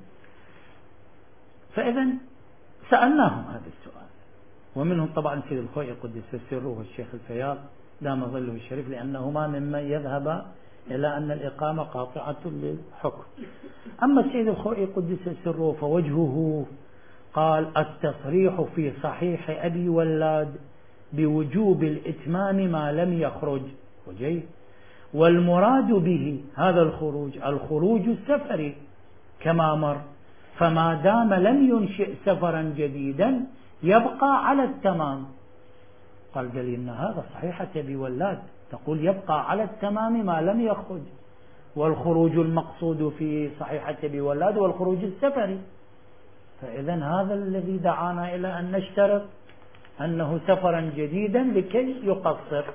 فإذا سألناهم هذا السؤال، ومنهم طبعا سيد الخوئي قدس سره والشيخ الفياض دام ظله الشريف، لأنهما ممن يذهب إلى أن الإقامة قاطعة للحكم. أما السيد الخوئي قدس سره فوجهه قال التصريح في صحيح أبي ولاد بوجوب الإتمام ما لم يخرج، وجيد، والمراد به هذا الخروج السفري كما مر، فما دام لم ينشئ سفرا جديدا يبقى على التمام. قال دليلنا هذا صحيحة أبي ولاد تقول يبقى على التمام ما لم يخرج، والخروج المقصود في صحيحة أبي ولاد والخروج السفري، فإذا هذا الذي دعانا إلى أن نشترط أنه سفرا جديدا لكي يقصر.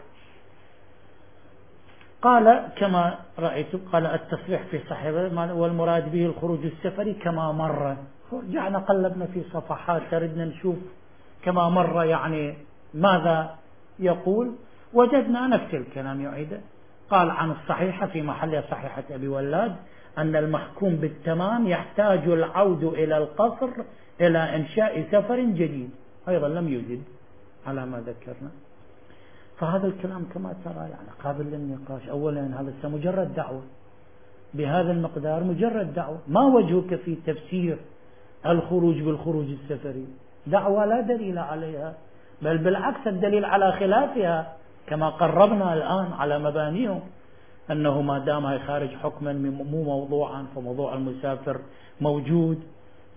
قال كما رأيت، قال التصريح في صحيح والمراد به الخروج السفري كما مر. رجعنا قلبنا في صفحات تردنا نشوف كما مر يعني ماذا يقول، وجدنا نفس الكلام يعيده. قال عن الصحيحة في محل صحيحة أبي ولاد أن المحكوم بالتمام يحتاج العود إلى القصر إلى إنشاء سفر جديد، أيضا لم يوجد على ما ذكرنا. فهذا الكلام كما ترى يعني قابل للنقاش. أولا هذا مجرد دعوة بهذا المقدار، مجرد دعوة، ما وجهك في تفسير الخروج بالخروج السفري؟ دعوة لا دليل عليها، بل بالعكس الدليل على خلافها كما قربنا الآن على مبانيهم، أنه ما دام خارج حكما مو موضوعا فموضوع المسافر موجود،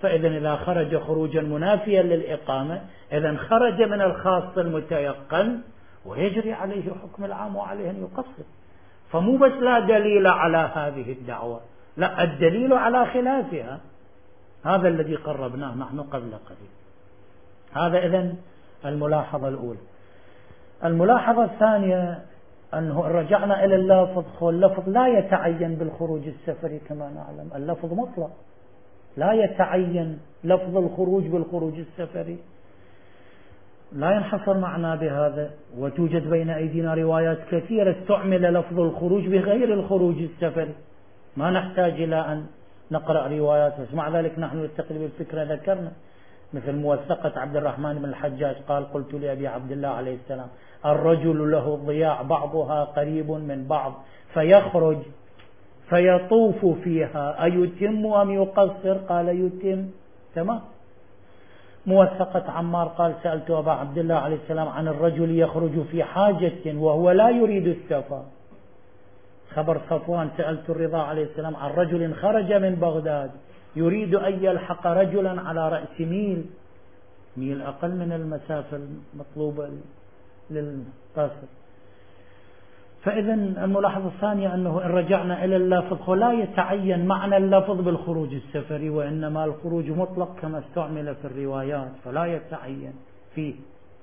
فإذا إذا خرج خروجا منافيا للإقامة إذا خرج من الخاص المتيقن ويجري عليه حكم العام وعليه أن يقصر. فمو بس لا دليل على هذه الدعوة، لا، الدليل على خلافها. هذا الذي قربناه نحن قبل قليل. هذا إذن الملاحظة الأولى. الملاحظة الثانية أنه رجعنا إلى اللفظ، اللفظ لا يتعين بالخروج السفري كما نعلم، اللفظ مطلق لا يتعين لفظ الخروج بالخروج السفري، لا ينحصر معنا بهذا. وتوجد بين أيدينا روايات كثيرة استعمل لفظ الخروج بغير الخروج السفري، ما نحتاج إلى أن نقرأ روايات، بس مع ذلك نحن نستقل بالفكرة. ذكرنا مثل موثقة عبد الرحمن بن الحجاج قال: قلت لأبي عبد الله عليه السلام: الرجل له ضياع بعضها قريب من بعض فيخرج فيطوف فيها أيتم أم يقصر؟ قال: يتم. تمام. موثقة عمار قال: سألت أبا عبد الله عليه السلام عن الرجل يخرج في حاجة وهو لا يريد السفر. خبر صفوان: سألت الرضا عليه السلام عن رجل خرج من بغداد يريد أن يلحق رجلا على رأس ميل أقل من المسافة المطلوبة للقاصر. فإذا الملاحظة الثانية أنه إن رجعنا إلى اللفظ لا يتعين معنى اللفظ بالخروج السفري، وإنما الخروج مطلق كما استعمل في الروايات فلا يتعين فيه.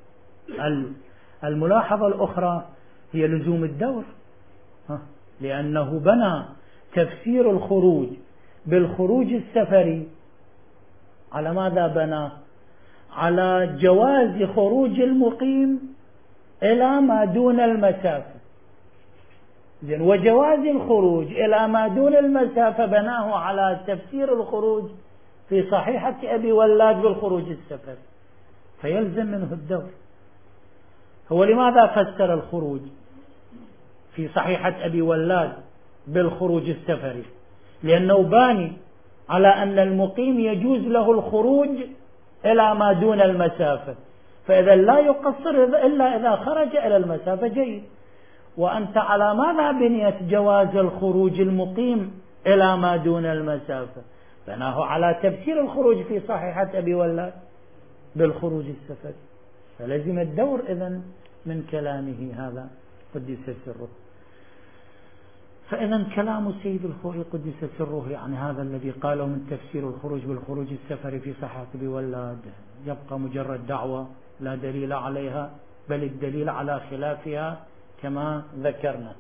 الملاحظة الأخرى هي لزوم الدور، لأنه بنى تفسير الخروج بالخروج السفري على ماذا بنى؟ على جواز خروج المقيم إلى ما دون المسافة. وجواز الخروج إلى ما دون المسافة بناه على تفسير الخروج في صحيحة أبي ولاد بالخروج السفري، فيلزم منه الدور. هو لماذا فسر الخروج في صحيحة أبي ولاد بالخروج السفري؟ لأنه باني على أن المقيم يجوز له الخروج إلى ما دون المسافة، فإذا لا يقصر إلا إذا خرج إلى المسافة. جيد. وأنت على ماذا بنيت جواز الخروج المقيم إلى ما دون المسافة؟ بناه على تفسير الخروج في صحيحة أبي ولاد بالخروج السفري، فلزم الدور إذن من كلامه هذا قدس سره. فإذا كلام سيد الخوئي قدس سره يعني هذا الذي قاله من تفسير الخروج بالخروج السفري في صحيحة أبي ولاد يبقى مجرد دعوة لا دليل عليها، بل الدليل على خلافها كما ذكرنا.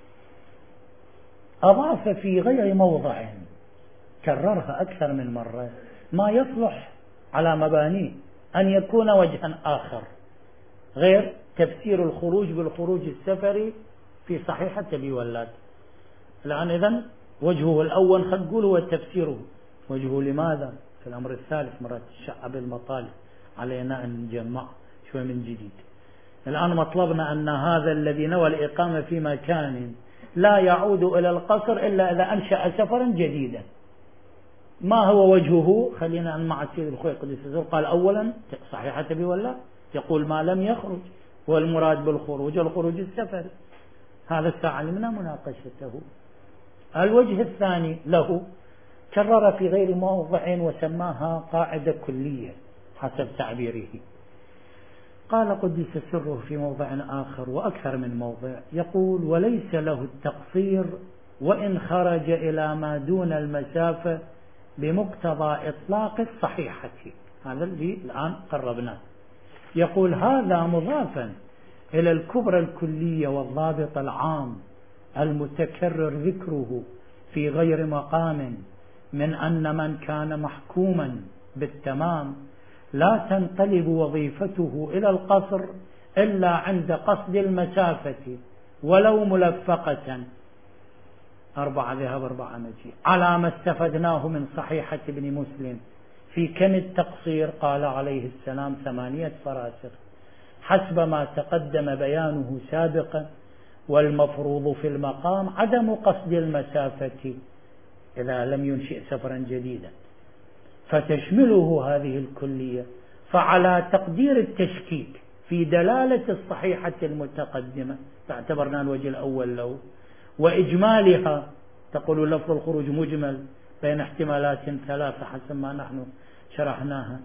أضاف في غير موضع كررها أكثر من مرة ما يصلح على مبانيه أن يكون وجها آخر غير تفسير الخروج بالخروج السفري في صحيحة أبي ولاد. الآن إذن وجهه الأول خلينا نقول هو تفسيره. وجهه لماذا؟ في الأمر الثالث مرات الشعب المطالب علينا أن نجمع شوي من جديد. الآن مطلبنا أن هذا الذي نوى الإقامة في مكان لا يعود إلى القصر إلا إذا أنشأ سفرا جديدا. ما هو وجهه؟ خلينا مع السيد الخوئي قدس سره. قال: أولا صحيحة أبي ولاد يقول ما لم يخرج، والمراد بالخروج الخروج السفري. هذا استعلمنا مناقشته. الوجه الثاني له كرر في غير موضع وسماها قاعدة كلية حسب تعبيره. قال قدس سره في موضع آخر وأكثر من موضع يقول: وليس له التقصير وإن خرج إلى ما دون المسافة بمقتضى إطلاق الصحيحة. هذا اللي الآن قربناه. يقول: هذا مضافا إلى الكبرى الكلية والضابط العام المتكرر ذكره في غير مقام من أن من كان محكوما بالتمام لا تنقلب وظيفته إلى القصر إلا عند قصد المسافة ولو ملفقة 4 ذهاب 4 مجيء، على ما استفدناه من صحيحة ابن مسلم في كم التقصير. قال عليه السلام: 8 فراسخ حسب ما تقدم بيانه سابقا، والمفروض في المقام عدم قصد المسافة إذا لم ينشئ سفرا جديدا. فتشمله هذه الكلية. فعلى تقدير التشكيك في دلالة الصحيحة المتقدمة فاعتبرنا الوجه الأول له، وإجمالها تقول لفظ الخروج مجمل بين احتمالات 3 حسب ما نحن شرحناها.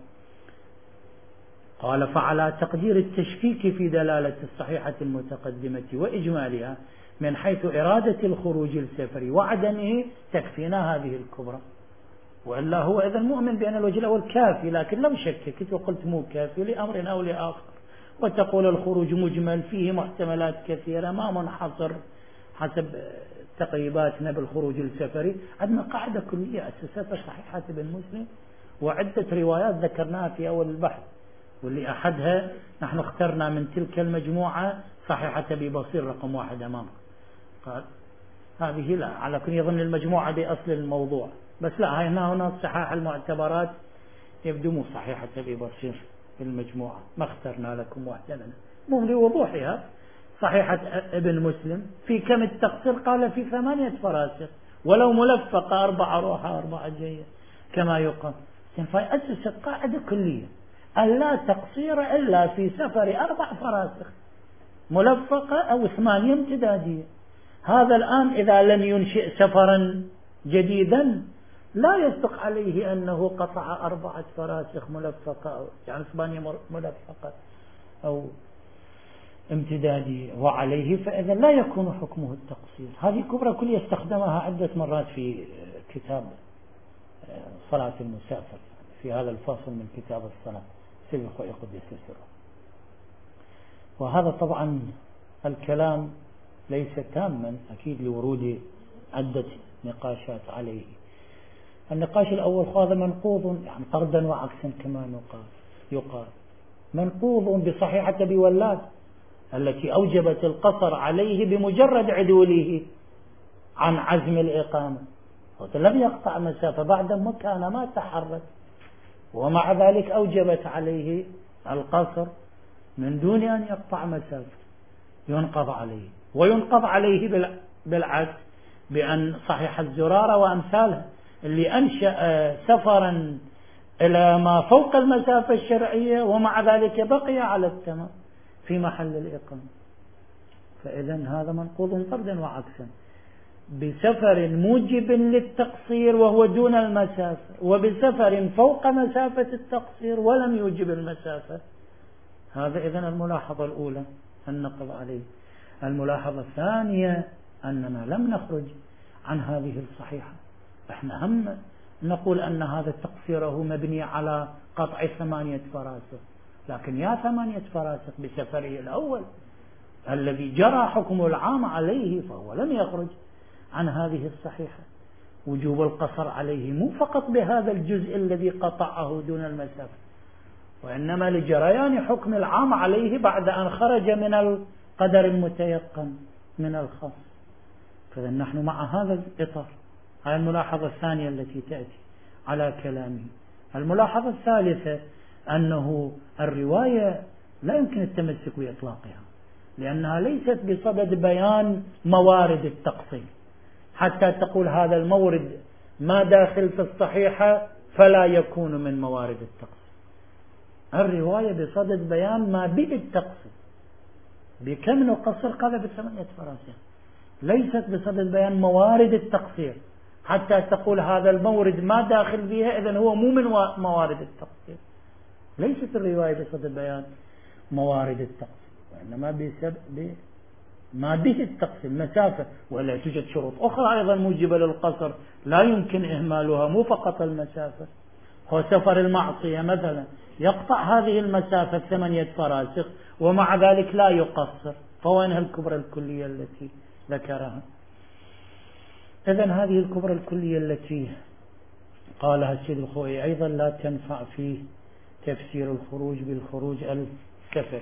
قال فعلى تقدير التشكيك في دلالة الصحيحة المتقدمة وإجمالها من حيث إرادة الخروج السفري وعدمه تكفينا هذه الكبرى، وإلا هو إذن مؤمن بأن الوجه الأول كافي، لكن لو شككت وقلت مو كافي لأمر أو لآخر، وتقول الخروج مجمل فيه محتملات كثيرة ما منحصر حسب تقريباتنا بالخروج السفري. عندنا قاعدة كلية أسستها صحيحة ابن مسلم وعدة روايات ذكرناها في أول البحث، واللي أحدها نحن اخترنا من تلك المجموعة صحيحة أبي بصير رقم 1 أمامك. قال هذه لا، على كل يظن المجموعة بأصل الموضوع، بس لا، هنا الصحاح المعتبرات يبدو مو صحيحة أبي بصير في المجموعة، ما اخترنا لكم واحدة منها مو لوضوحها. صحيحة ابن مسلم في كم التقصير؟ قال في 8 فراسخ، ولو ملفقة 4 روحة 4 جاية كما يقال. فيأسس قاعدة كلية أن لا تقصير إلا في سفر 4 فراسخ ملفقة أو 8 امتدادية. هذا الآن إذا لم ينشئ سفرا جديدا لا يصدق عليه أنه قطع 4 فراسخ ملفقة أو يعني 8 ملفقة أو امتدادية وعليه، فإذا لا يكون حكمه التقصير. هذه كبرى كلية استخدمها عدة مرات في كتاب صلاة المسافر في هذا الفصل من كتاب الصلاة سيد الخوي قدس سره. وهذا طبعا الكلام ليس تاما أكيد لورود عدة نقاشات عليه. النقاش الأول هذا منقوض يعني طردا وعكسا كما يقال منقوض بصحيحة أبي ولاد التي أوجبت القصر عليه بمجرد عدوله عن عزم الإقامة، لم يقطع مسافة بعد مكان ما تحرك، ومع ذلك أوجبت عليه القصر من دون أن يقطع مسافة، ينقض عليه. وينقض عليه بالعكس بأن صحيح الزرارة وأمثالها اللي أنشأ سفرا إلى ما فوق المسافة الشرعية ومع ذلك بقي على التمام في محل الإقامة. فإذا هذا منقوض طردا وعكسا بسفر موجب للتقصير وهو دون المسافة، وبسفر فوق مسافة التقصير ولم يوجب المسافة. هذا إذن الملاحظة الأولى النقض عليه. الملاحظة الثانية أننا لم نخرج عن هذه الصحيحة، احنا هم نقول أن هذا تقصيره مبني على قطع 8 فراسخ، لكن يا 8 فراسخ بسفره الأول الذي جرى حكم العام عليه فهو لم يخرج عن هذه الصحيحة. وجوب القصر عليه مو فقط بهذا الجزء الذي قطعه دون المسافة، وإنما لجريان حكم العام عليه بعد أن خرج من القدر المتيقن من الخاص. فإذا نحن مع هذا الإطار. هذه الملاحظة الثانية التي تأتي على كلامه. الملاحظة الثالثة أنه الرواية لا يمكن التمسك بإطلاقها، لأنها ليست بصدد بيان موارد التقصير حتى تقول هذا المورد ما داخل في الصحيحة فلا يكون من موارد التقصير. الرواية بصدد بيان ما به التقصير، بكم نقصر؟ قال ب8 فراسخ. ليست بصدد بيان موارد التقصير حتى تقول هذا المورد ما داخل فيها إذن هو مو من موارد التقصير. ليست الرواية بصدد بيان موارد التقصير، وإنما ما به التقصير مسافة، ولا توجد شروط أخرى أيضا موجبة للقصر لا يمكن إهمالها، مو فقط المسافة. هو سفر المعصية مثلا يقطع هذه المسافة 8 فراسخ ومع ذلك لا يقصر، فوينها الكبرى الكلية التي ذكرها؟ إذن هذه الكبرى الكلية التي قالها السيد الخوئي أيضا لا تنفع في تفسير الخروج بالخروج السفر.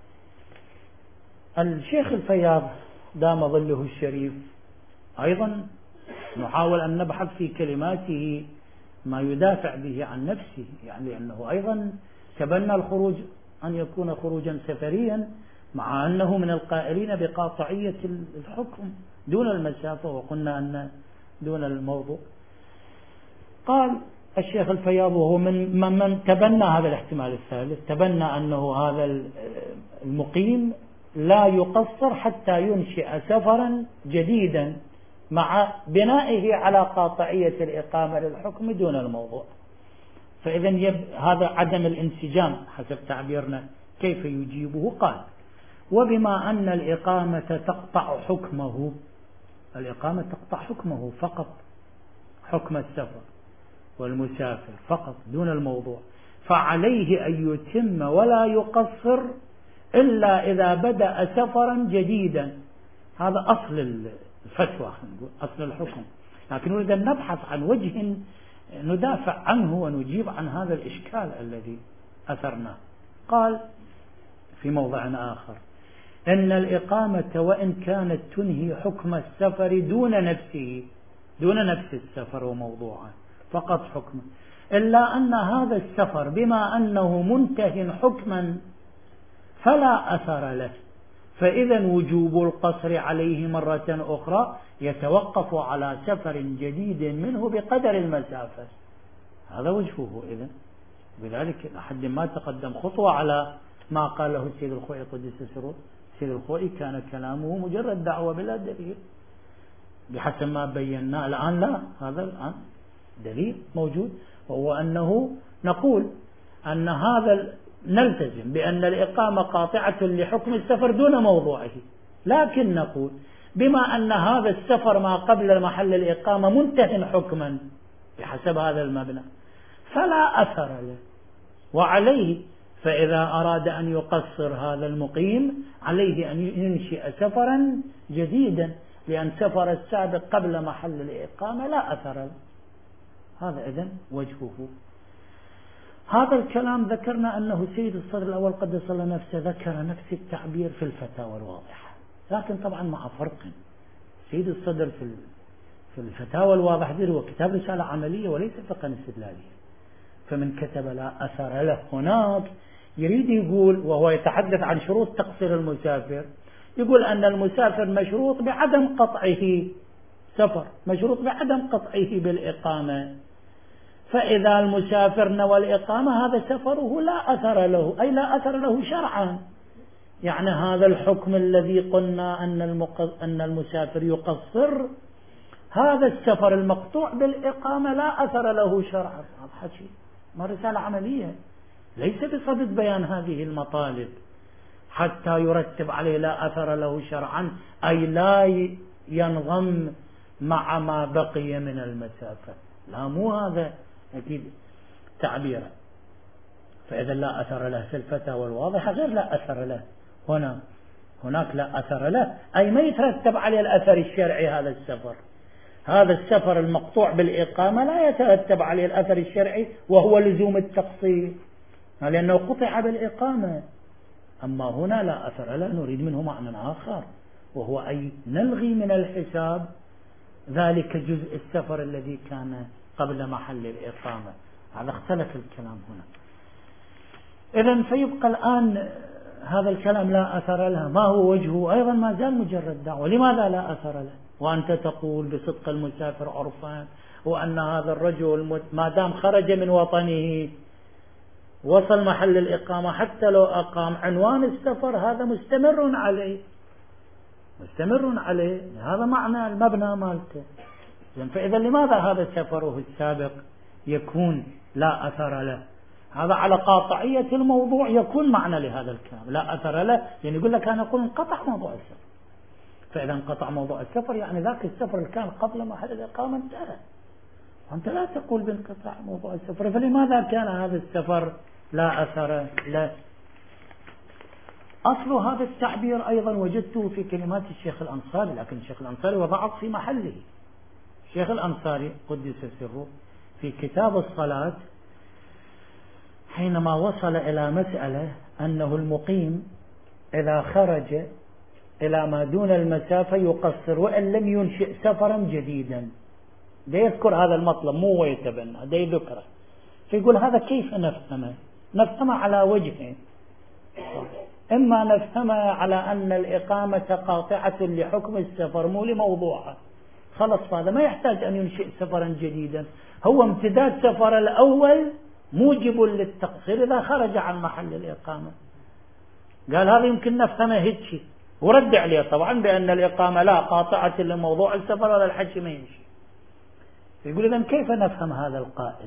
الشيخ الفياض دام ظله الشريف أيضا نحاول أن نبحث في كلماته ما يدافع به عن نفسه، يعني لأنه أيضا تبنى الخروج أن يكون خروجا سفريا مع أنه من القائلين بقاطعية الحكم دون المسافة، وقلنا أن دون الموضوع. قال الشيخ الفياض وهو من تبنى هذا الاحتمال الثالث، تبنى أنه هذا المقيم لا يقصر حتى ينشئ سفرا جديدا مع بنائه على قاطعية الإقامة للحكم دون الموضوع. فإذا هذا عدم الانسجام حسب تعبيرنا. كيف يجيبه؟ قال: وبما أن الإقامة تقطع حكمه، الإقامة تقطع حكمه فقط، حكم السفر والمسافر فقط دون الموضوع، فعليه أن يتم ولا يقصر إلا إذا بدأ سفرا جديدا. هذا أصل الفتوى، أصل الحكم. لكن نريد أن نبحث عن وجه ندافع عنه ونجيب عن هذا الإشكال الذي أثرناه. قال في موضع آخر: إن الإقامة وإن كانت تنهي حكم السفر دون نفسه، دون نفس السفر وموضوعه، فقط حكمه، إلا أن هذا السفر بما أنه منتهٍ حكما فلا أثر له، فإذا وجوب القصر عليه مرة أخرى يتوقف على سفر جديد منه بقدر المسافة. هذا وجهه. إذن بذلك لحد ما تقدم خطوة على ما قاله السيد الخوئي قدس سره. السيد الخوئي كان كلامه مجرد دعوة بلا دليل بحسب ما بينا. الآن لا، هذا الآن دليل موجود، وهو أنه نقول أن هذا نلتزم بأن الإقامة قاطعة لحكم السفر دون موضوعه، لكن نقول بما أن هذا السفر ما قبل محل الإقامة منتهٍ حكما بحسب هذا المبنى فلا أثر له، وعليه فإذا أراد أن يقصر هذا المقيم عليه أن ينشئ سفرا جديدا، لأن سفر السابق قبل محل الإقامة لا أثر له. هذا إذن وجهه. هذا الكلام ذكرنا أنه سيد الصدر الأول قدس الله نفسه ذكر نفس التعبير في الفتاوى الواضحة، لكن طبعا مع فرق. سيد الصدر في الفتاوى الواضحة هو كتاب رسالة عملية وليس فقه استدلالية، فمن كتب لا أثر له هناك يريد يقول، وهو يتحدث عن شروط تقصير المسافر، يقول أن المسافر مشروط بعدم قطعه سفر، مشروط بعدم قطعه بالإقامة، فإذا المسافر نوى الإقامة هذا سفره لا أثر له، أي لا أثر له شرعا. يعني هذا الحكم الذي قلنا أن المسافر يقصر، هذا السفر المقطوع بالإقامة لا أثر له شرعا. هذا حكي ما رسالة عملية، ليس بصدد بيان هذه المطالب حتى يرتب عليه لا أثر له شرعا، أي لا ينضم مع ما بقي من المسافة. لا، مو هذا أكيد تعبيره. فإذا لا أثر له في الفتاوى الواضحة غير لا أثر له هناك لا أثر له، أي ما يترتب عليه الأثر الشرعي. هذا السفر، هذا السفر المقطوع بالإقامة لا يترتب عليه الأثر الشرعي وهو لزوم التقصير، لأنه قطع بالإقامة. أما هنا لا أثر له نريد منه معنى آخر، وهو أي نلغي من الحساب ذلك جزء السفر الذي كان قبل محل الإقامة. هذا اختلف الكلام هنا. إذن فيبقى الآن هذا الكلام لا أثر له، ما هو وجهه؟ أيضا ما زال مجرد دعوة. لماذا لا أثر له وأنت تقول بصدق المسافر عرفان، وأن هذا الرجل ما دام خرج من وطنه وصل محل الإقامة حتى لو أقام عنوان السفر هذا مستمر عليه، هذا معنى المبنى مالته. فإذا لماذا هذا سفره السابق يكون لا أثر له؟ هذا على قاطعية الموضوع يكون معنى لهذا الكلام لا أثر له، يعني يقول لك أنا أقول انقطع موضوع السفر. فإذا انقطع موضوع السفر يعني ذاك السفر اللي كان قبل محل الإقامة انتهى، وأنت لا تقول بانقطاع موضوع السفر، فلماذا كان هذا السفر لا أثر له؟ أصل هذا التعبير أيضا وجدته في كلمات الشيخ الأنصاري، لكن الشيخ الأنصاري وضعه في محله. الشيخ الأنصاري قدس سره في كتاب الصلاة حينما وصل إلى مسألة أنه المقيم إذا خرج إلى ما دون المسافة يقصر وإن لم ينشئ سفرا جديدا، ده يذكر هذا المطلب مو ويتبنى، ده يذكره. فيقول هذا كيف نفهمه على وجهين: إما نفهمه على أن الإقامة قاطعة لحكم السفر مو لموضوعه، خلص هذا ما يحتاج أن ينشئ سفرا جديدا، هو امتداد سفر الأول موجب للتقصير إذا خرج عن محل الإقامة. قال هذا يمكن نفهمه هيك، ورد عليه طبعا بأن الإقامة لا قاطعة لموضوع السفر ولا الحج ما يمشي. يقول إذن كيف نفهم هذا القائل؟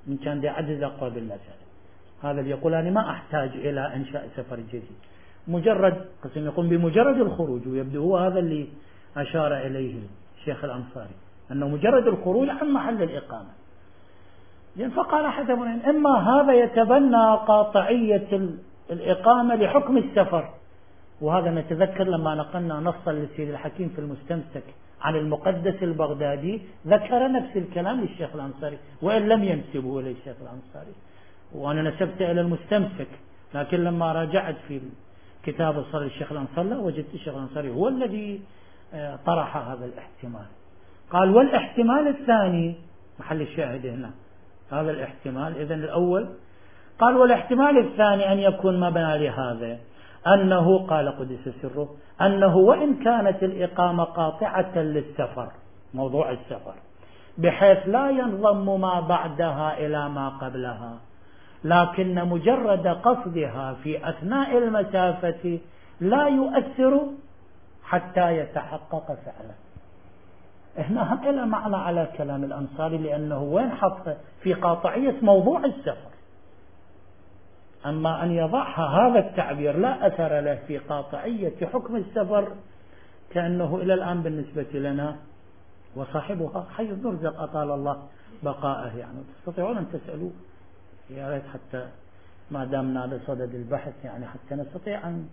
من كان دي عجز أقوى بالمسألة. هذا اللي يقول أنا ما أحتاج إلى إنشاء سفر جديد، مجرد قسم يقوم بمجرد الخروج، ويبدو هو هذا اللي أشار إليه الشيخ الأنصاري أنه مجرد الخروج عن محل الإقامة. فقال أحد أمرين: إما هذا يتبنى قاطعية الإقامة لحكم السفر، وهذا نتذكر لما نقلنا نصا لسيد الحكيم في المستمسك عن المقدس البغدادي ذكر نفس الكلام للشيخ الأنصاري، وإن لم ينسبه إلى الشيخ الأنصاري، وأنا نسبت إلى المستمسك، لكن لما راجعت في كتاب صار الشيخ الأنصاري وجدت الشيخ الأنصاري هو الذي طرح هذا الاحتمال. قال: والاحتمال الثاني، محل الشاهد هنا هذا الاحتمال، إذن الأول قال: والاحتمال الثاني أن يكون مبنى لهذا أنه، قال قدس سره، أنه وإن كانت الإقامة قاطعة للسفر، موضوع السفر، بحيث لا ينضم ما بعدها إلى ما قبلها، لكن مجرد قصدها في أثناء المسافة لا يؤثر حتى يتحقق فعلا. هنا هم إلى معنى على كلام الأنصاري، لأنه وين حط في قاطعية موضوع السفر، أما أن يضعها هذا التعبير لا أثر له في قاطعية حكم السفر، كأنه إلى الآن بالنسبة لنا وصاحبها حي نرزق أطال الله بقاءه، يعني تستطيعون أن تسألوه يا ريت حتى ما دامنا بصدد البحث، يعني حتى نستطيع أن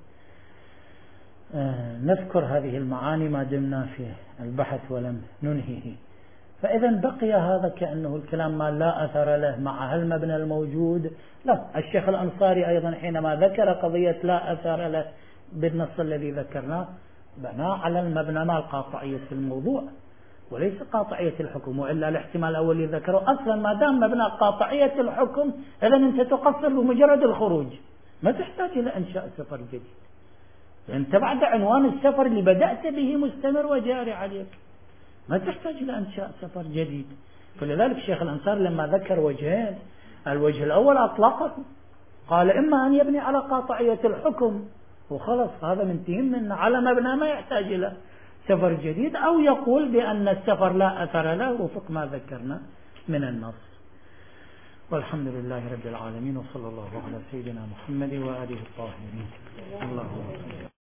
نذكر هذه المعاني ما دمنا في البحث ولم ننهيه. فإذا بقي هذا كأنه الكلام ما لا أثر له مع هالمبنى الموجود. لا، الشيخ الأنصاري أيضا حينما ذكر قضية لا أثر له بالنص الذي ذكرناه بنى على المبنى مع القاطعية في الموضوع وليس قاطعية الحكم، وإلا الاحتمال الأول اللي ذكره أصلا ما دام مبنى قاطعية الحكم إذا أنت تقصر بمجرد الخروج، ما تحتاج إلى إنشاء سفر جديد، أنت بعد عنوان السفر اللي بدأت به مستمر وجاري عليك، ما تحتاج إلى إنشاء سفر جديد. فلذلك الشيخ الأنصاري لما ذكر وجهين، الوجه الأول أطلقه، قال إما أن يبني على قاطعية الحكم وخلص هذا منتهين منه على مبنى ما يحتاج إلى سفر جديد، أو يقول بأن السفر لا أثر له وفق ما ذكرنا من النص. والحمد لله رب العالمين، وصلى الله على سيدنا محمد وآله الطاهرين. اللهم